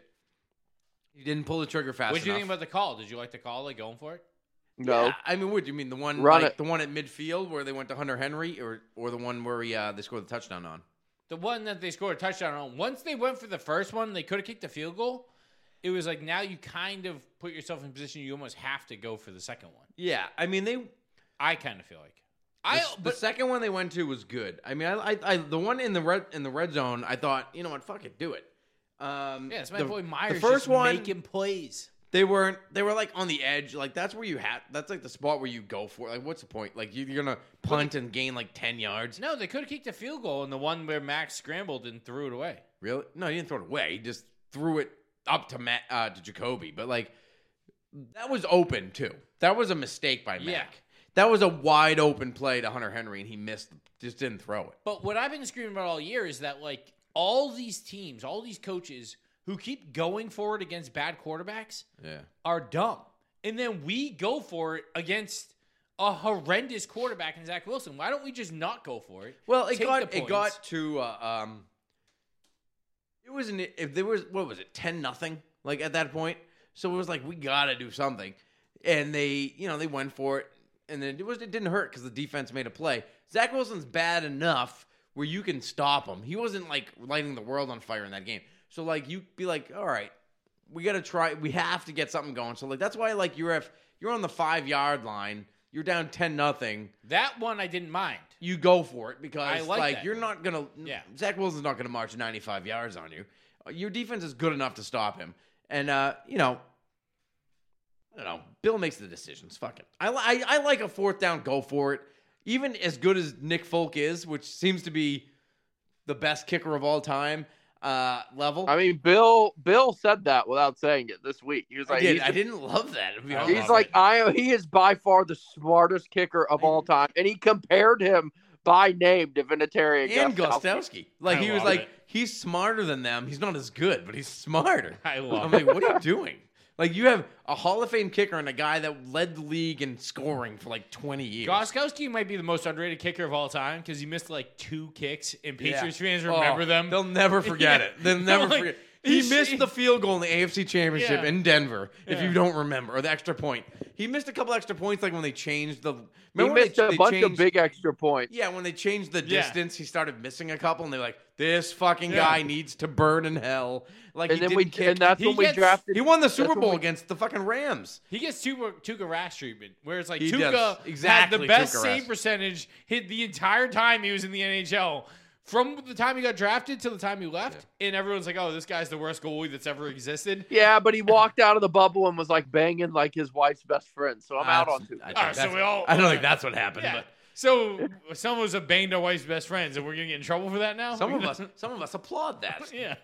He didn't pull the trigger fast What did you enough. think about the call? Did you like the call, like going for it? No, Yeah, I mean, what do you mean? The one, Run like, it. the one at midfield where they went to Hunter Henry, or or the one where he uh, they scored the touchdown on? The one that they scored a touchdown on. Once they went for the first one, they could have kicked the field goal. It was like now you kind of put yourself in position. You almost have to go for the second one. Yeah, I mean they. I kind of feel like. The, I the but second one they went to was good. I mean, I, I, I the one in the red in the red zone. I thought, you know what, fuck it, do it. Um, yeah, it's my the, boy Myers. The first just one, making plays. They weren't. They were like on the edge. Like that's where you had. That's like the spot where you go for. Like, what's the point? Like you, you're gonna punt and gain like ten yards. No, they could have kicked a field goal, and the one where Max scrambled and threw it away. Really? No, he didn't throw it away. He just threw it up to Matt, uh, to Jacoby. But like that was open too. That was a mistake by Mac. Yeah. That was a wide open play to Hunter Henry, and he missed. Just didn't throw it. But what I've been screaming about all year is that like all these teams, all these coaches who keep going for it against bad quarterbacks Yeah. are dumb. And then we go for it against a horrendous quarterback in Zach Wilson. Why don't we just not go for it? Well, it Take got the it points. got to uh, um. It was an, if there was what was it ten nothing like at that point. So it was like we gotta do something, and they you know they went for it, and then it was it didn't hurt because the defense made a play. Zach Wilson's bad enough where you can stop him. He wasn't like lighting the world on fire in that game. So like you be like, all right, we gotta try. We have to get something going. So like that's why like you're if you're on the five yard line, you're down ten nothing. That one I didn't mind. You go for it because I like like that. you're not gonna. Yeah. Zach Wilson's not gonna march ninety-five yards on you. Your defense is good enough to stop him. And, uh, you know, I don't know. Bill makes the decisions. Fuck it. I, I, I like a fourth down, go for it. Even as good as Nick Folk is, which seems to be the best kicker of all time uh, level. I mean, Bill Bill said that without saying it this week. He was I, like, did. he's, I didn't love that. To be I honest. he's love like, it. I he is by far the smartest kicker of all time, and he compared him by name to Vinatieri And Gostowski. Gostowski. Like, I he was love like, it. he's smarter than them. He's not as good, but he's smarter. I love I'm like, what are you doing? Like, you have a Hall of Fame kicker and a guy that led the league in scoring for like twenty years. Goskowski might be the most underrated kicker of all time because he missed like two kicks, and Patriots Yeah. fans remember Oh, them. They'll never forget Yeah. it. They'll never Like, forget. He he's- missed the field goal in the A F C Championship Yeah. in Denver, if Yeah. you don't remember, or the extra point. He missed a couple extra points, like when they changed the. He Remember when missed they, a they bunch changed, of big extra points. Yeah, when they changed the Yeah. distance, he started missing a couple, and they're like, "This fucking Yeah. guy needs to burn in hell." Like And he then we didn't kick. and that's He when we gets- drafted. He won the Super when Bowl we- against the fucking Rams. He gets Tuka, Tuka Rash treatment, where it's like He Tuka does. had Exactly, the best Tuukka save Rask. percentage hit the entire time he was in the N H L. From the time he got drafted to the time he left, and everyone's like, "Oh, this guy's the worst goalie that's ever existed." Yeah, but he walked out of the bubble and was like banging like his wife's best friend. So I'm out That's- on two. I, think Ah, so that's- we all- I don't think that's what happened, Yeah. but So some of us have banged our wife's best friends, and we're gonna get in trouble for that now. some of us, some of us applaud that. yeah,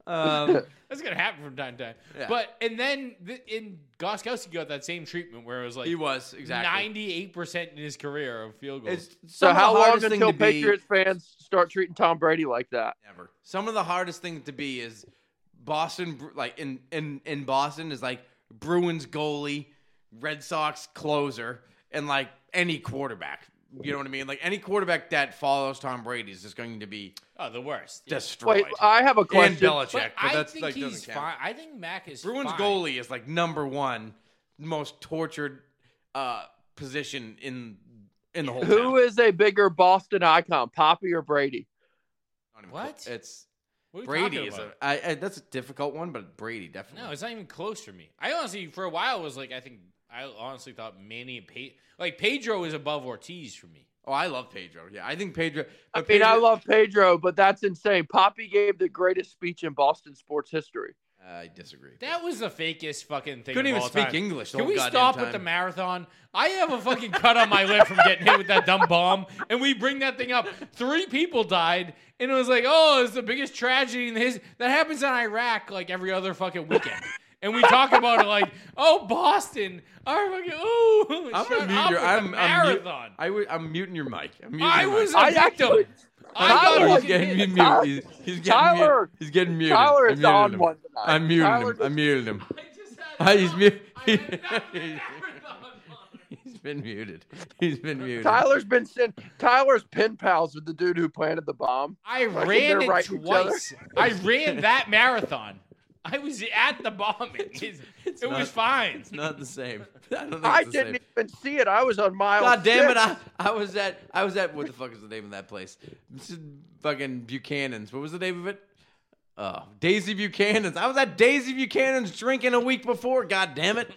Um, that's gonna happen from time to time. Yeah. But and then the, in Goskowski got that same treatment where it was like he was exactly. ninety-eight percent in his career of field goals. It's So some of the how long hardest thing until to be- Patriots fans start treating Tom Brady like that? Never. Some of the hardest thing to be is Boston, like in in in Boston, is like Bruins goalie, Red Sox closer, and like any quarterback. You know what I mean? Like any quarterback that follows Tom Brady is just going to be oh, the worst. destroyed. Wait, I have a and question. Belichick, But but, I that's think like he's doesn't count. fine. I think Mac is Bruins fine. goalie is like number one most tortured uh, position in in the whole. Who town. is a bigger Boston icon, Poppy or Brady? Not even What? close. It's What are you Brady talking is a. about? I, I, that's a difficult one, but Brady definitely. No, it's not even close for me. I honestly, for a while, was like, I think I honestly thought Manny and Pe- like Pedro is above Ortiz for me. Oh, I love Pedro. Yeah, I think Pedro. I but mean, I Pedro- love Pedro, but that's insane. Poppy gave the greatest speech in Boston sports history. I disagree. That was the fakest fucking thing. Couldn't of even all speak time. English the Can whole we goddamn stop time. with the marathon? I have a fucking cut on my lip from getting hit with that dumb bomb, and we bring that thing up. Three people died, and it was like, oh, it's the biggest tragedy in his. That happens in Iraq like every other fucking weekend. And we talk about it like, oh, Boston, our fucking, ooh, I'm shut gonna mute up your. with I'm, the I'm, mute, marathon. I w- I'm muting your mic. I'm muting I your was mic. a I victim. actually- I Tyler got Oh, was he's fucking getting hit. muted. Tyler- He's, he's getting Tyler- muted. He's getting muted. Tyler I is muted on him. one tonight. I muted Tyler him. I muted him. I just had Ah, he's muted. I had enough marathon. He's been muted. He's been muted. Tyler's been sent. Tyler's pen pals with the dude who planted the bomb. I Fucking ran they're it writing each other. twice. I ran that marathon. I was at the bombing. It's, it's it not- was fine. It's not the same. I don't think I it's the didn't same. even see it. I was on mile. God damn it! six. I, I was at I was at what the fuck is the name of that place? This is fucking Buchanan's. What was the name of it? Oh, Daisy Buchanan's. I was at Daisy Buchanan's drinking a week before. God damn it!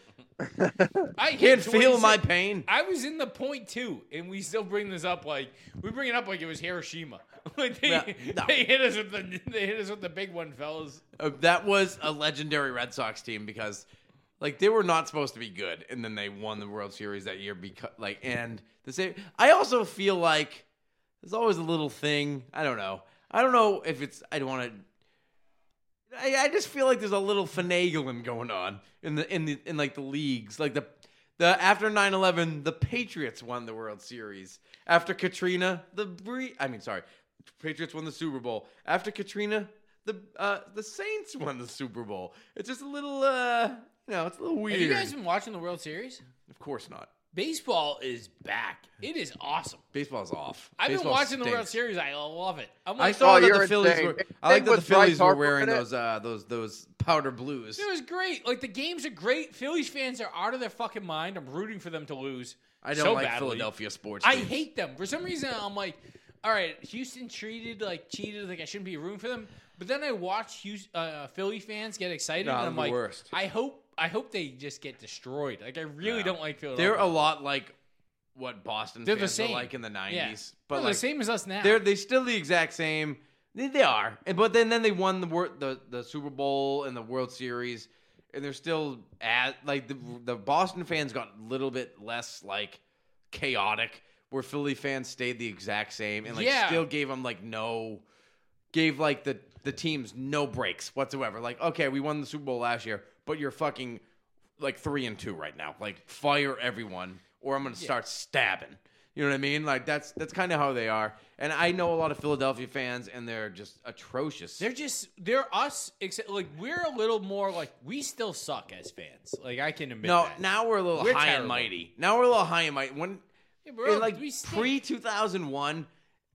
I Can't hit feel my twenty-six pain. I was in the point two, and we still bring this up like we bring it up like it was Hiroshima. Like they, No, no. they hit us with the they hit us with the big one, fellas. Uh, that was a legendary Red Sox team because, like, they were not supposed to be good, and then they won the World Series that year. Because, like, and the same. I also feel like there's always a little thing. I don't know. I don't know if it's. I don't want to. I, I just feel like there's a little finagling going on in the in the in like the leagues, like the the after nine eleven, the Patriots won the World Series. After Katrina, the Bre- I mean, sorry, Patriots won the Super Bowl. After Katrina, the uh, the Saints won the Super Bowl. It's just a little, uh, you know, it's a little weird. Have you guys been watching the World Series? Of course not. Baseball is back. It is awesome. Baseball's off. I've been Baseball watching the stinks. World Series. I love it. I'm I like, saw Oh, that you're the Phillies insane. were. Anything I like that the with Bryce Phillies were Harper wearing in it? those uh, those those powder blues. it was great. Like the games are great. Phillies fans are out of their fucking mind. I'm rooting for them to lose. I don't so like badly. Philadelphia sports. I teams. hate them. For some reason, I'm like, all right, Houston treated like cheated. Like I shouldn't be rooting for them. But then I watch Houston, uh, Philly fans get excited, Nah, and I'm they're the like, worst. I hope, I hope they just get destroyed. Like I really Yeah. don't like Philadelphia. They're a lot like what Boston They're the fans same. were like in the nineties, Yeah. but Well, like the same as us now. they're they still the exact same. They, they are, and but then then they won the wor- the the Super Bowl and the World Series, and they're still at like the the Boston fans got a little bit less like chaotic, where Philly fans stayed the exact same and like Yeah. still gave them like no gave like the the teams no breaks whatsoever. Like, okay, we won the Super Bowl last year, but you're fucking like three and two right now. Like, fire everyone, or I'm gonna start stabbing. You know what I mean? Like that's that's kind of how they are. And I know a lot of Philadelphia fans, and they're just atrocious. They're just they're us. Except like we're a little more like we still suck as fans. Like I can admit no, that. now we're a little We're high terrible. and mighty. Now we're a little high and mighty. When Yeah, bro, in like we stink. pre two thousand one,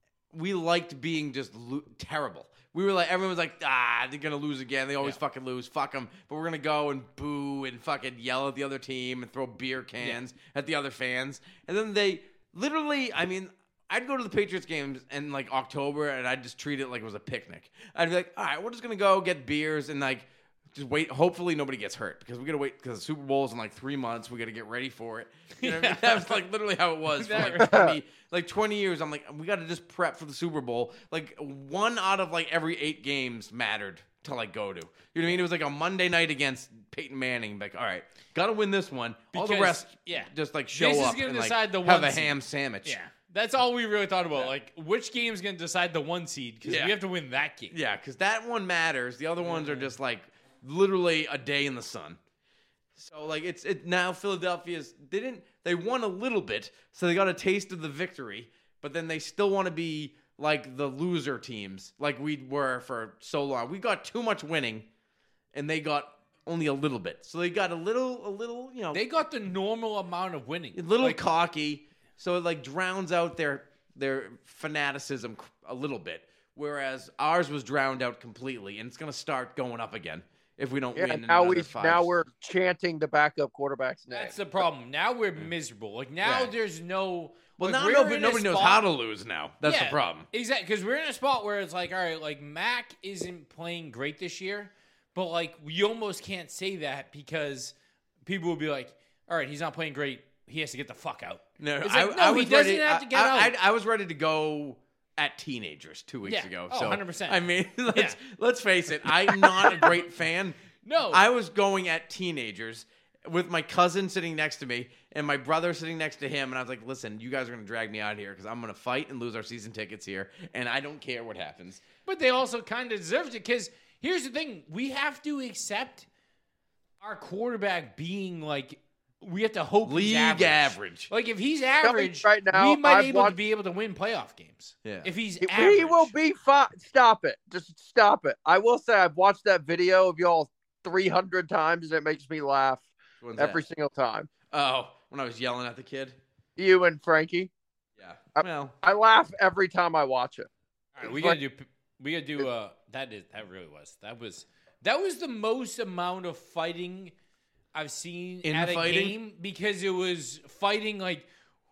we liked being just lo- terrible. We were like, everyone was like, ah, they're gonna lose again. They always Yeah. fucking lose. Fuck them. But we're gonna go and boo and fucking yell at the other team and throw beer cans at the other fans. And then they literally, I mean, I'd go to the Patriots games in like October, and I'd just treat it like it was a picnic. I'd be like, all right, we're just gonna go get beers and like just wait. Hopefully nobody gets hurt, because we gotta wait because the Super Bowl's in like three months. We gotta get ready for it. You know what I mean? That was like literally how it was for like twenty, like twenty years. I'm like, we gotta just prep for the Super Bowl. Like one out of like every eight games mattered to like go to. You know what I mean? It was like a Monday night against Peyton Manning. Like, all right, gotta win this one. All the Because, rest, yeah. just like show This is up gonna and like decide the have one a seed. ham sandwich. Yeah, that's all we really thought about. Like which game's gonna decide the one seed because Yeah. we have to win that game. Yeah, because that one matters. The other ones are just like literally a day in the sun. So like it's it now Philadelphia's they didn't they won a little bit, so they got a taste of the victory, but then they still want to be like the loser teams, like we were for so long. We got too much winning, and they got only a little bit. So they got a little a little you know They got the normal amount of winning. a little Like, cocky, so it like drowns out their their fanaticism a little bit. Whereas ours was drowned out completely, and it's gonna start going up again if we don't Yeah, win. in now another we five. now we're chanting the backup quarterback's name. That's the problem. Now we're miserable. Like now Yeah. there's no. well like, now we're nobody, in a nobody knows spot- how to lose now. That's the Yeah, problem. Exactly, because we're in a spot where it's like, all right, like Mac isn't playing great this year, but like we almost can't say that because people will be like, all right, he's not playing great. He has to get the fuck out. No, It's I, like, no, I he was doesn't ready, have to get I, out. I, I was ready to go at teenagers two weeks Yeah. ago. Oh, so one hundred percent. I mean, let's Yeah. let's face it. I'm not a great fan. No. I was going at teenagers with my cousin sitting next to me and my brother sitting next to him, and I was like, "Listen, you guys are going to drag me out here because I'm going to fight and lose our season tickets here, and I don't care what happens." But they also kind of deserved it because here's the thing: we have to accept our quarterback being like. We have to hope League he's average. average. Like if he's me average, right now, we might I've be able watched- to be able to win playoff games. Yeah. If he's He- average, He will be fine. Stop it. Just stop it. I will say I've watched that video of y'all three hundred times, and it makes me laugh When's every that? single time. Oh, when I was yelling at the kid. You and Frankie. Yeah. I- Well, I laugh every time I watch it. All right, we gotta do. We gotta do. Uh, that is that really was. That was that was the most amount of fighting I've seen In at a fighting? game because it was fighting like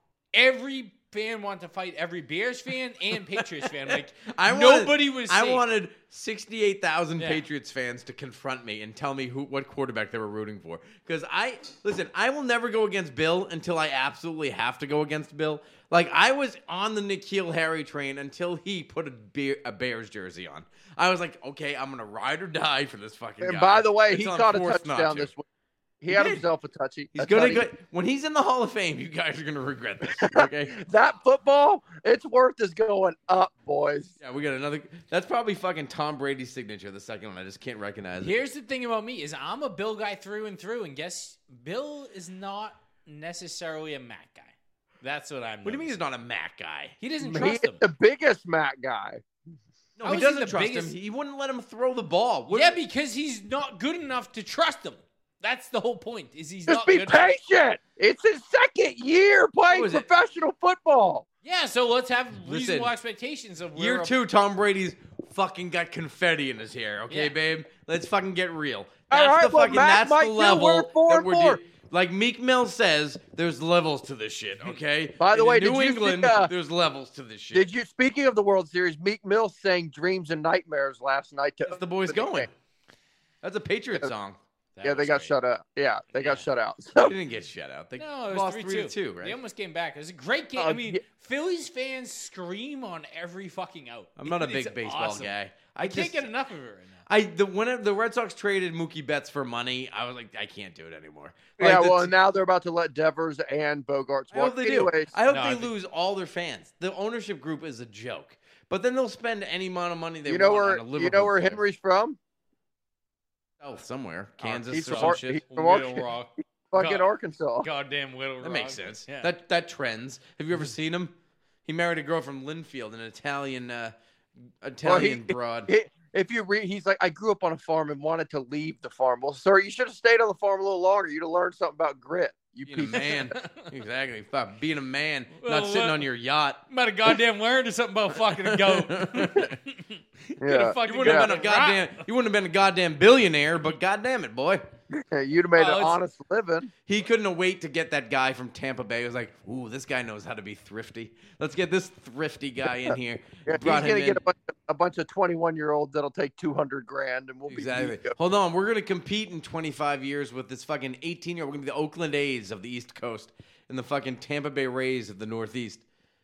every fan wanted to fight every Bears fan and Patriots fan. Like I wanted- nobody was. I safe. wanted sixty-eight thousand Yeah. Patriots fans to confront me and tell me who what quarterback they were rooting for. Because I listen, I will never go against Bill until I absolutely have to go against Bill. Like I was on the N'Keal Harry train until he put a, beer, a Bears jersey on. I was like, okay, I'm gonna ride or die for this fucking And guy. by the way, It's he on caught a force not touchdown to. this week. He had did. himself a touchy. He's a gonna tutty. go when he's in the Hall of Fame. You guys are gonna regret this. Okay. That football, its worth is going up, boys. Yeah, we got another. That's probably fucking Tom Brady's signature. The second one, I just can't recognize it. Here's the thing about me is I'm a Bill guy through and through, and guess Bill is not necessarily a Mac guy. That's what I'm. What do you mean he's noticing. not a Mac guy? He doesn't He trust is him. the biggest Matt guy. No, How he is he doesn't the trust biggest- him. He wouldn't let him throw the ball. What- Yeah, because he's not good enough to trust him. That's the whole point. Is he's Just not be good patient. It's his second year playing What was it? professional football. Yeah, so let's have Listen, reasonable expectations of where Year a- two, Tom Brady's fucking got confetti in his hair. Okay, Yeah. babe. Let's fucking get real. All That's right, the well, fucking. Mac that's might the too. level We're four that and we're four. de- Like Meek Mill says, there's levels to this shit. Okay. By the And way, in did New you see, England, uh, there's levels to this shit. Did you? Speaking of the World Series, Meek Mill sang "Dreams and Nightmares" last night. To That's the boys open the going. game. That's a Patriot song. That Yeah, they was got great. shut out. Yeah, they got Yeah. shut out. They So didn't get shut out. They No, it was lost three, three two. to two, right? They almost came back. It was a great game. Uh, I mean, yeah. Phillies fans scream on every fucking out. I'm not a It's big baseball awesome. guy. I I just can't get enough of it right now. I the when the Red Sox traded Mookie Betts for money, I was like, I can't do it anymore. Like, yeah, the- well, now they're about to let Devers and Bogarts I walk. hope they Anyways, do. I hope No, they I think- lose all their fans. The ownership group is a joke, but then they'll spend any amount of money they you know want where on a you Liverpool know where player. Henry's from? Oh, somewhere, Kansas he's or from some Ar- shit. he's from Little Ar- Rock. Fucking God. Arkansas. Goddamn Little That Rock. makes sense. Yeah. That that trends. Have you ever seen him? He married a girl from Linfield, an Italian uh, Italian he- broad. He- if you read, he's like, I grew up on a farm and wanted to leave the farm. Well, sir, you should have stayed on the farm a little longer. You'd have learned something about grit. You Being a piece of man, exactly. Fuck, being a man, Well, not sitting what- on your yacht. Might have goddamn learned something about fucking a goat. Could Yeah. have fucking You wouldn't have got been a goddamn. You wouldn't have been a goddamn billionaire, but goddamn it, boy. You'd have made Well, an it's- honest living. He couldn't have wait to get that guy from Tampa Bay. He was like, "Ooh, this guy knows how to be thrifty. Let's get this thrifty guy in here." Yeah, he's Brought him gonna in. get a bunch, of, a bunch of twenty-one-year-olds that'll take two hundred grand, and we'll Exactly. be Hold on, we're gonna compete in twenty-five years with this fucking eighteen-year. We're gonna be the Oakland A's of the East Coast and the fucking Tampa Bay Rays of the Northeast.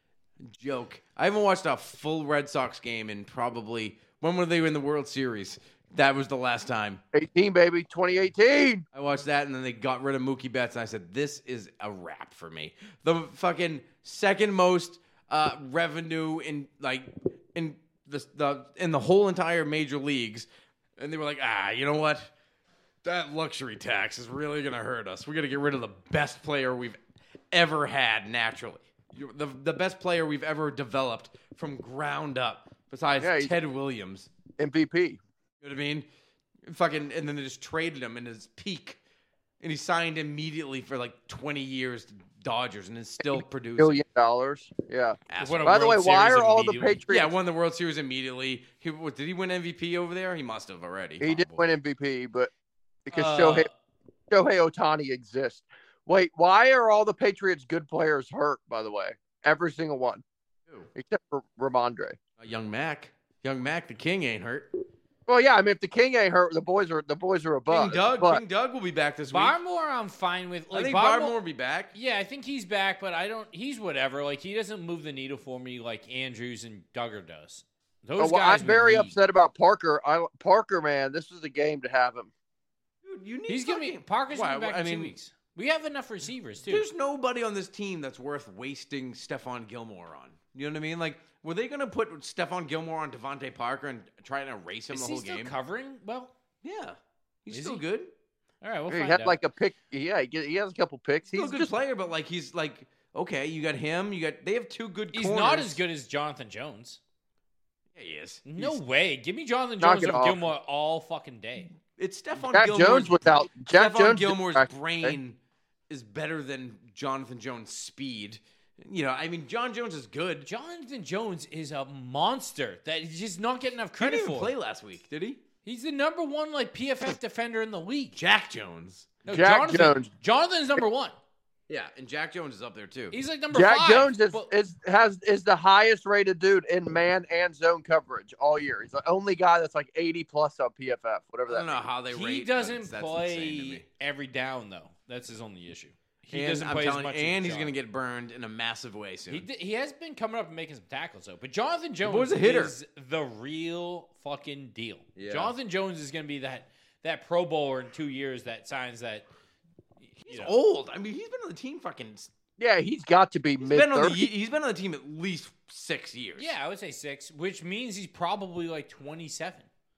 Joke. I haven't watched a full Red Sox game in probably when were they in the World Series? That was the last time eighteen, baby, twenty eighteen. I watched that, and then they got rid of Mookie Betts, and I said, "This is a wrap for me." The fucking second most uh, revenue in like in the, the in the whole entire major leagues, and they were like, "Ah, you know what? That luxury tax is really gonna hurt us. We're gonna get rid of the best player we've ever had naturally, You- the the best player we've ever developed from ground up, besides Yeah, he's- Ted Williams." M V P. You know what I mean? Fucking, and then they just traded him in his peak, and he signed immediately for like twenty years to Dodgers, and is still producing. Billion dollars. Yeah. Asshole. What a By the way, World why Series are all the immediately. Patriots? Yeah, won the World Series immediately. He what, did he win M V P over there? He must have already. He did win M V P, but because Uh, Shohei Shohei Otani exists. Wait, why are all the Patriots' good players hurt? By the way, every single one except for Ramondre. Uh, Young Mac, Young Mac, the king ain't hurt. Well, yeah, I mean, if the King ain't hurt, the boys are the boys are above. King Doug, but King Doug will be back this week. Barmore, I'm fine with. I Like, think Barmore, Barmore will be back. Yeah, I think he's back, but I don't. He's whatever. Like he doesn't move the needle for me like Andrews and Duggar does. Those Oh, well, guys. I'm would very lead. upset about Parker. I Parker, man, this was a game to have him. Dude, you need He's gonna be fucking- Parker's Why, gonna be back I in two mean, weeks. We have enough receivers too. There's nobody on this team that's worth wasting Stephon Gilmore on. You know what I mean? Like, were they going to put Stephon Gilmore on Devontae Parker and try and erase him Is the he whole still game? covering? Well, Yeah, he's Is still he? good. all right. We'll he find had out. like a pick. Yeah, he, get- he has a couple picks. Still He's a good just player, but like he's like okay, you got him. You got they have two good. He's corners. not as good as Jonathan Jones. Yeah, he is. No He's- way. Give me Jonathan Knock Jones it over off. Gilmore all fucking day. It's Stephon Jack Gilmore's Jones without Jack Stephon Jones. Gilmore's didn't- brain is better than Jonathan Jones' speed. You know, I mean, John Jones is good. Jonathan Jones is a monster that he's just not getting enough He credit didn't even for. play last week, did he? He's the number one like P F F defender in the league. Jack Jones. No, Jack Jonathan, Jones. Jonathan's number one. Yeah, and Jack Jones is up there too. He's like number Jack five. Jones is, but- is has is the highest rated dude in man and zone coverage all year. He's the only guy that's like eighty plus on P F F, whatever I that don't know means. how they rate. he but doesn't that's insane to play me. every down though. That's his only issue. He and doesn't I'm play as telling much. you, as and he's John. going to get burned in a massive way soon. He, d- he has been coming up and making some tackles though. But Jonathan Jones boy's a hitter. is the real fucking deal. Yeah. Jonathan Jones is going to be that that Pro Bowler in two years that signs that. you he's know. old. I mean, he's been on the team fucking. Yeah, he's got to be He's mid been on the. thirties. He's been on the team at least six years. Yeah, I would say six, which means he's probably like twenty-seven.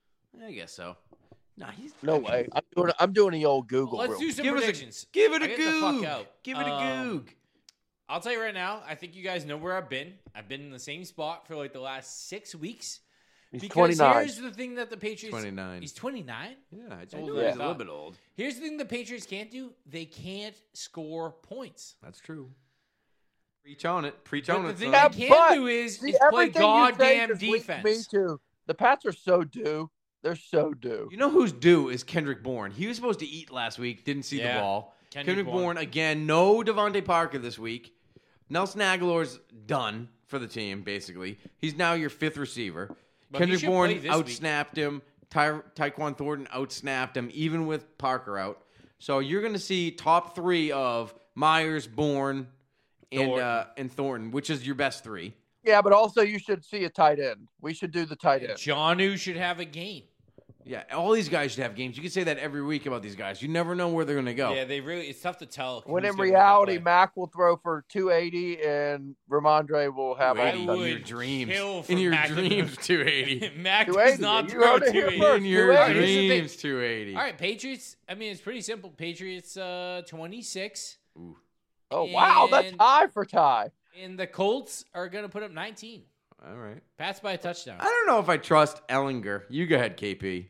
I guess so. Nah, he's No way. I'm doing I'm doing the old Google. Let's real do some Give us a- predictions. Give it a I get the fuck goog. out. Give it a Um, goog. I'll tell you right now, I think you guys know where I've been. I've been in the same spot for like the last six weeks. He's because twenty-nine. here's the thing that the Patriots twenty-nine. He's twenty-nine. Yeah, it's older older. than I He's a little thought. bit old. Here's the thing the Patriots can't do. They can't score points. That's true. Preach on it. Preach But on the it, thing son. they Yeah, can but- do is, See, is play everything you say goddamn just leads defense. Me too. The Pats are so due. They're so due. You know who's due is Kendrick Bourne. He was supposed to eat last week. Didn't see Yeah. the ball. Kendrick Kendrick, Bourne. Bourne. again. No Devontae Parker this week. Nelson Aguilar's done for the team. Basically, he's now your fifth receiver. But he Kendrick should Bourne play this week. outsnapped him. Ty- Tyquan Thornton outsnapped him, even with Parker out. So you're going to see top three of Myers, Bourne, and Thornton. uh, and Thornton, which is your best three. Yeah, but also you should see a tight end. We should do the tight end. Jonnu should have a game. Yeah, all these guys should have games. You can say that every week about these guys. You never know where they're going to go. Yeah, they really. It's tough to tell. When who's in gonna reality, play. Mac will throw for two eighty and Ramondre will have all I the in touchdowns. would your dreams. kill for in your Mac to dreams, throw- two eighty. Mac two does eighty. not You throw heard it here two eighty. first. In your two eighty. Here's the thing. dreams, two eighty. All right, Patriots. I mean, it's pretty simple. Patriots, uh, twenty-six, Ooh, Oh, wow. That's And- high for Ty. and the Colts are gonna put up nineteen. all right. Pats by a touchdown. I don't know if I trust Ellinger. You go ahead, K P.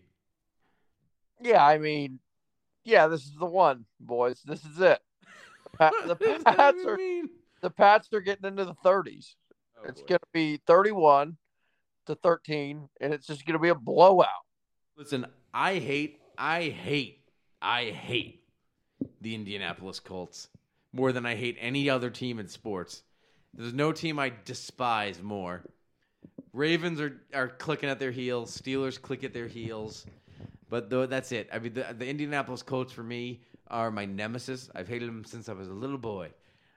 Yeah, I mean, yeah, this is the one, boys. This is it. The, Pa- the What does Pats that even are mean? the Pats are getting into the thirties. Oh, It's boy. going to be thirty-one to thirteen, and it's just going to be a blowout. Listen, I hate, I hate, I hate the Indianapolis Colts more than I hate any other team in sports. There's no team I despise more. Ravens are, are clicking at their heels. Steelers click at their heels. But though that's it. I mean, the, the Indianapolis Colts for me are my nemesis. I've hated them since I was a little boy.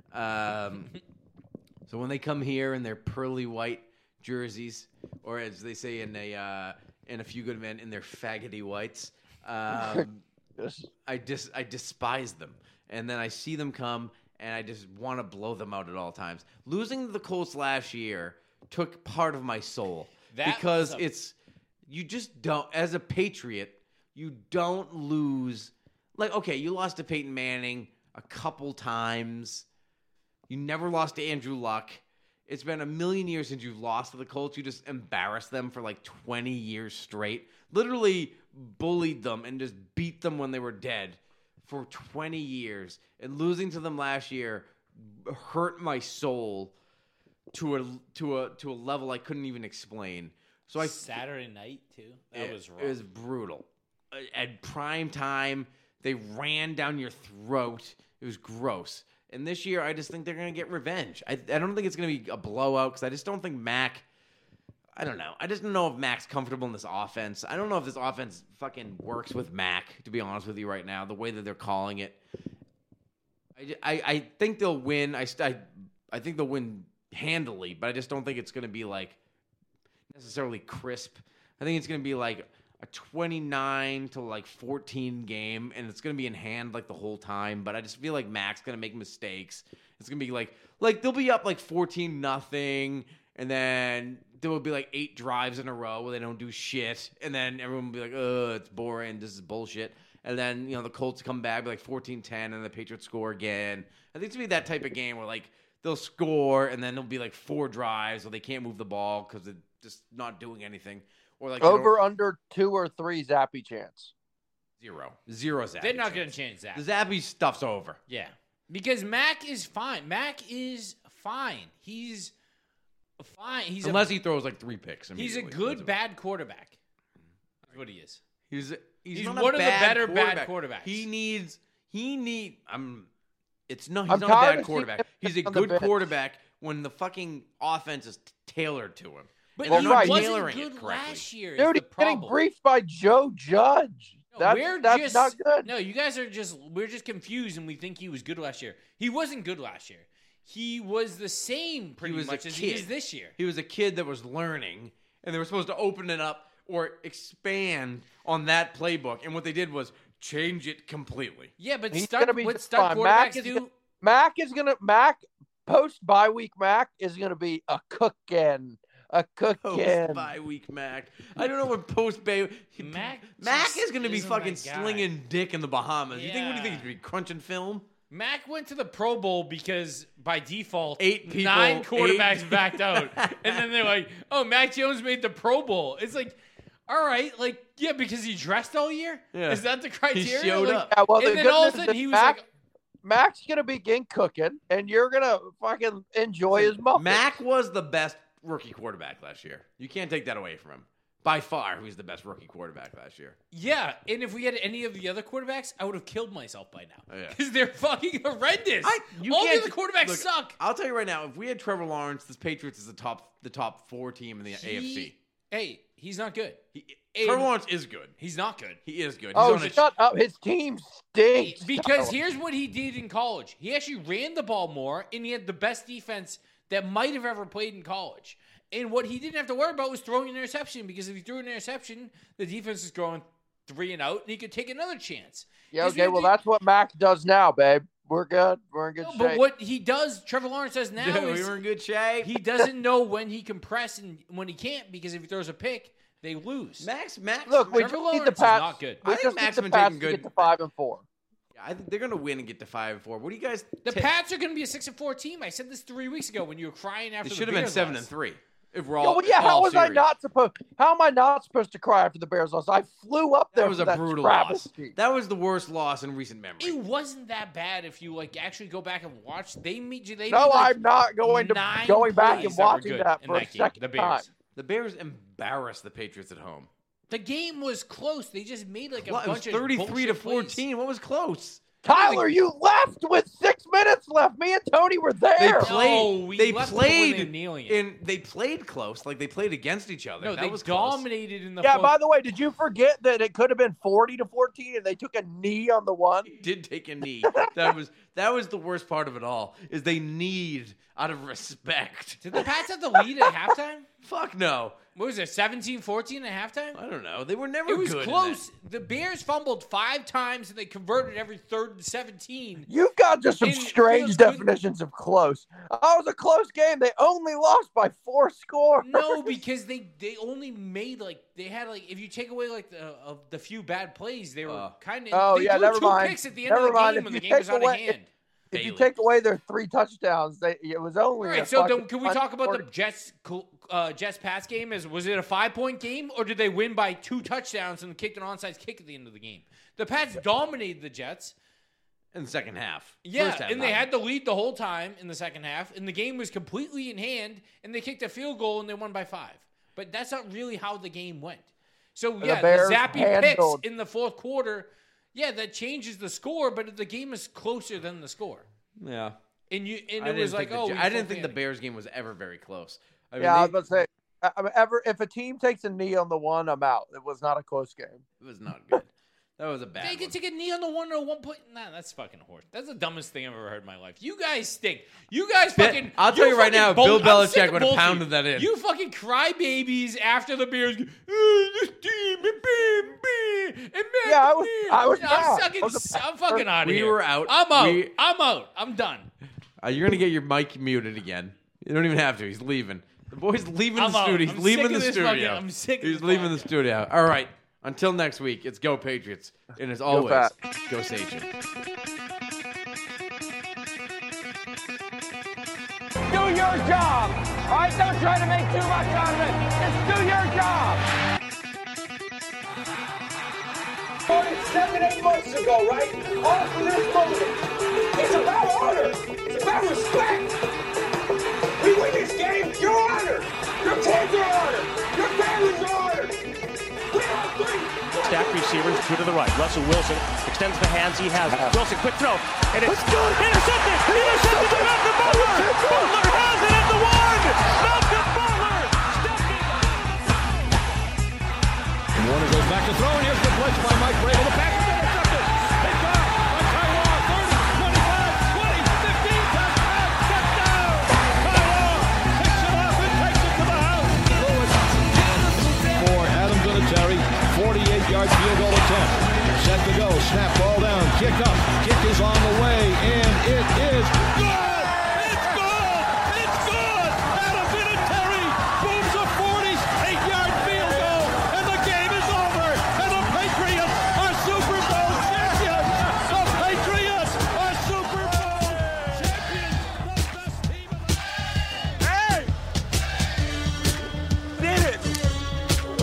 Um, so when they come here in their pearly white jerseys, or as they say in a uh, in a Few Good Men, in their faggoty whites, um, This- I dis I despise them. And then I see them come, and I just want to blow them out at all times. Losing to the Colts last year took part of my soul That because was a- it's you just don't, as a Patriot, you don't lose. Like, okay, you lost to Peyton Manning a couple times. You never lost to Andrew Luck. It's been a million years since you've lost to the Colts. You just embarrassed them for like twenty years straight. Literally bullied them and just beat them when they were dead for twenty years. And losing to them last year hurt my soul to a to a to a level I couldn't even explain. So I Saturday night too. That it, was rough. It was brutal. Uh, At prime time, they ran down your throat. It was gross. And this year, I just think they're going to get revenge. I, I don't think it's going to be a blowout because I just don't think Mac. I don't know. I just don't know if Mac's comfortable in this offense. I don't know if this offense fucking works with Mac, to be honest with you right now, the way that they're calling it. I, I, I think they'll win. I, st- I, I think they'll win handily, but I just don't think it's going to be like necessarily crisp. I think it's going to be like a twenty-nine to like fourteen game, and it's going to be in hand like the whole time. But I just feel like Mac's going to make mistakes. It's going to be like like they'll be up like fourteen nothing, and then there will be like eight drives in a row where they don't do shit, and then everyone will be like, "Oh, it's boring. This is bullshit." And then you know the Colts come back, be like fourteen ten, and the Patriots score again. I think it's gonna be that type of game where like they'll score, and then there'll be like four drives where they can't move the ball because they're just not doing anything. Or like they don't- Over under two or three Zappy chance. Zero. Zero Zappy. They're not going chance. to change that. The Zappy stuff's over. Yeah. Because Mac is fine. Mac is fine. He's fine. He's Unless a, he throws like three picks. he's a immediately. good That's bad quarterback. That's what he is. He's he's, He's not one a of the bad better bad quarterback. quarterbacks. He needs he need I'm it's no he's I'm not a tired bad of seeing quarterback. him He's a on the good bench. quarterback when the fucking offense is tailored to him. But Well, he right. wasn't Tailoring it good correctly. last year. is Dude, the he's getting problem. briefed by Joe Judge. No, That's, we're that's just, not good. No, you guys are just we're just confused and we think he was good last year. He wasn't good last year. He was the same pretty was a much as he is kid. this year. He was a kid that was learning, and they were supposed to open it up or expand on that playbook. And what they did was change it completely. Yeah, but He's stuck, gonna be what just stuck fine. Mac quarterbacks is do. gonna- Mac is gonna Mac post bye week. Mac is gonna be a cookin', a Post cookin'. bye week Mac. I don't know what post bay Mac Mac just is going to be isn't my fucking guy. slinging dick in the Bahamas. You think what do you think Yeah. he's going to be crunching film? Mac went to the Pro Bowl because by default, Eight people- nine quarterbacks eight- backed out, and then they're like, "Oh, Mac Jones made the Pro Bowl." It's like, all right, like yeah, because he dressed all year. Yeah. Is that the criteria? showed Like, up. Yeah, well, the and then good all news of a is sudden he was Mac, like, Mac's gonna begin cooking, and you're gonna fucking enjoy his muffins. Mac was the best rookie quarterback last year. You can't take that away from him. By far, he was the best rookie quarterback last year. yeah. And if we had any of the other quarterbacks, I would have killed myself by now Oh, yeah. because they're fucking horrendous. I, you all the can't other quarterbacks look, suck. I'll tell you right now, if we had Trevor Lawrence, this Patriots is the top the top four team in the He- A F C. Hey, he's not good. He, And- Trevor Lawrence is good. He's not good. He is good. He's Oh, on a- shut up! His team stinks. Because Tyler. here's what he did in college. He actually ran the ball more, and he had the best defense that might have ever played in college. And what he didn't have to worry about was throwing an interception, because if he threw an interception, the defense is going three and out, and he could take another chance. Yeah, 'Cause we okay. have Well, the- that's what Mac does now, babe. We're good. We're in good No, shape. but what he does, Trevor Lawrence does now, Dude, is we were in good shape. he doesn't know when he can press and when he can't, because if he throws a pick, they lose. Max, Max. Look, we Trevor just need Lawrence the is Pats. not good. We I think just Mac's need been the Pats taking to good- get to five and four. I think they're gonna win and get to five and four. What do you guys? The ta- Pats are going to be a six and four team. I said this three weeks ago when you were crying after They the should have been Bears seven loss. and three. If we're all, Yeah, well, yeah. How all was I serious. not supposed? How am I not supposed to cry after the Bears loss? I flew up there. That was for a that brutal loss. travesty. That was the worst loss in recent memory. It wasn't that bad if you like actually go back and watch. They meet you. They No, made, like, I'm not going to nine going back plays and that were watching good that in for a that game. second The time. Bears. The Bears embarrassed the Patriots at home. The game was close. They just made like a Well, it was bunch of thirty-three to bullshit plays. fourteen. What was close? Tyler, you left with six minutes left. Me and Tony were They there. played. No, we they left them when they played. were kneeling it. In they played close. Like they played against each other. No, that they was close. dominated in the Yeah, fourth. by the way, did you forget that it could have been forty to fourteen and they took a knee on the one? Did take a knee. that was that was the worst part of it all. Is they need out of respect. Did the Pats have the lead at halftime? Fuck no. What was it, seventeen fourteen at halftime? I don't know. They were never It was good. in close. The Bears fumbled five times, and they converted every third and seventeen. You've got just some And strange Fields couldn't- definitions of close. Oh, it was a close game. They only lost by four scores. No, because they they only made like they had like if you take away like the of the few bad plays, they were Uh, kind of Oh, they yeah, threw never two mind. picks at the end Never of the mind. game If when you the game was take out away- of hand. If you Bailey. take away their three touchdowns, they it was only. All a right, so then fucking can we talk about the forty Jets uh, Jets Pats game? Is was it a five point game or did they win by two touchdowns and kicked an onside kick at the end of the game? The Pats dominated the Jets. in the second half. Yeah, First half, and they not- had the lead the whole time in the second half, and the game was completely in hand, and they kicked a field goal and they won by five. But that's not really how the game went. So yeah, the, Bears zappy handled- picks in the fourth quarter, yeah, that changes the score, but the game is closer than the score. Yeah. And you and I it didn't was like, think the oh, Je- we I didn't full think the panic. Bears game was ever very close. I mean, Yeah, I they- was about to say. I I mean, ever if a team takes a knee on the one, I'm out. It was not a close game. it was not good. That was a bad They one. could take a knee on the one or one point. Nah, that's fucking horse. That's the dumbest thing I've ever heard in my life. You guys stink. You guys Ben- fucking. I'll tell you right fucking now, bull- Bill I'm sick Belichick of would have bullshit. pounded that in. You fucking crybabies after the Bears. go, "Oh, this team, and bam, bam, and man, Yeah, I was- I was I'm, mad. fucking, I was I'm fucking out of We here. were out. I'm out. We- I'm out. I'm done. Uh, you're gonna get your mic muted again. You don't even have to. He's leaving. The boy's leaving I'm the out. studio. He's I'm leaving sick the of this studio. fucking- I'm sick of He's this leaving the podcast. studio. All right. Until next week, it's Go Patriots. And as always, Pat. go Sage. Do your job. All right, don't try to make too much out of it. Just do your job. Seven, eight months ago, right? All for this moment. It's about honor. It's about respect. We win this game, you're honored. Your kids are honored. Your families are honored. We are three. Stack receivers, two to the right. Russell Wilson extends the hands he has. Wilson, quick throw. And it's intercepted. Intercepted by Malcolm Butler. Butler has it at the one. Malcolm Butler stepping. Warner goes back to throw, and here's the blitz by Mike Vrabel. The pass is intercepted. They got it by Taiwan. thirty, twenty-five, twenty, fifteen, touchdown, touchdown. Taiwan picks it up and takes it to the house. For Adam Vinatieri, forty-eight yard field goal attempt. Set to go, snap, ball down, kick up. Kick is on the way, and it is good. It's good. It's good. Adam Vinatieri booms a forty-eight yard field goal, and the game is over. And the Patriots are Super Bowl champions. The Patriots are Super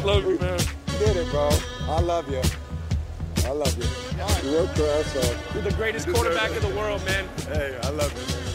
love you, man. You did it, bro. I love you. I love you. You worked your ass off. You're the greatest quarterback in the world, man. Hey, I love you, man.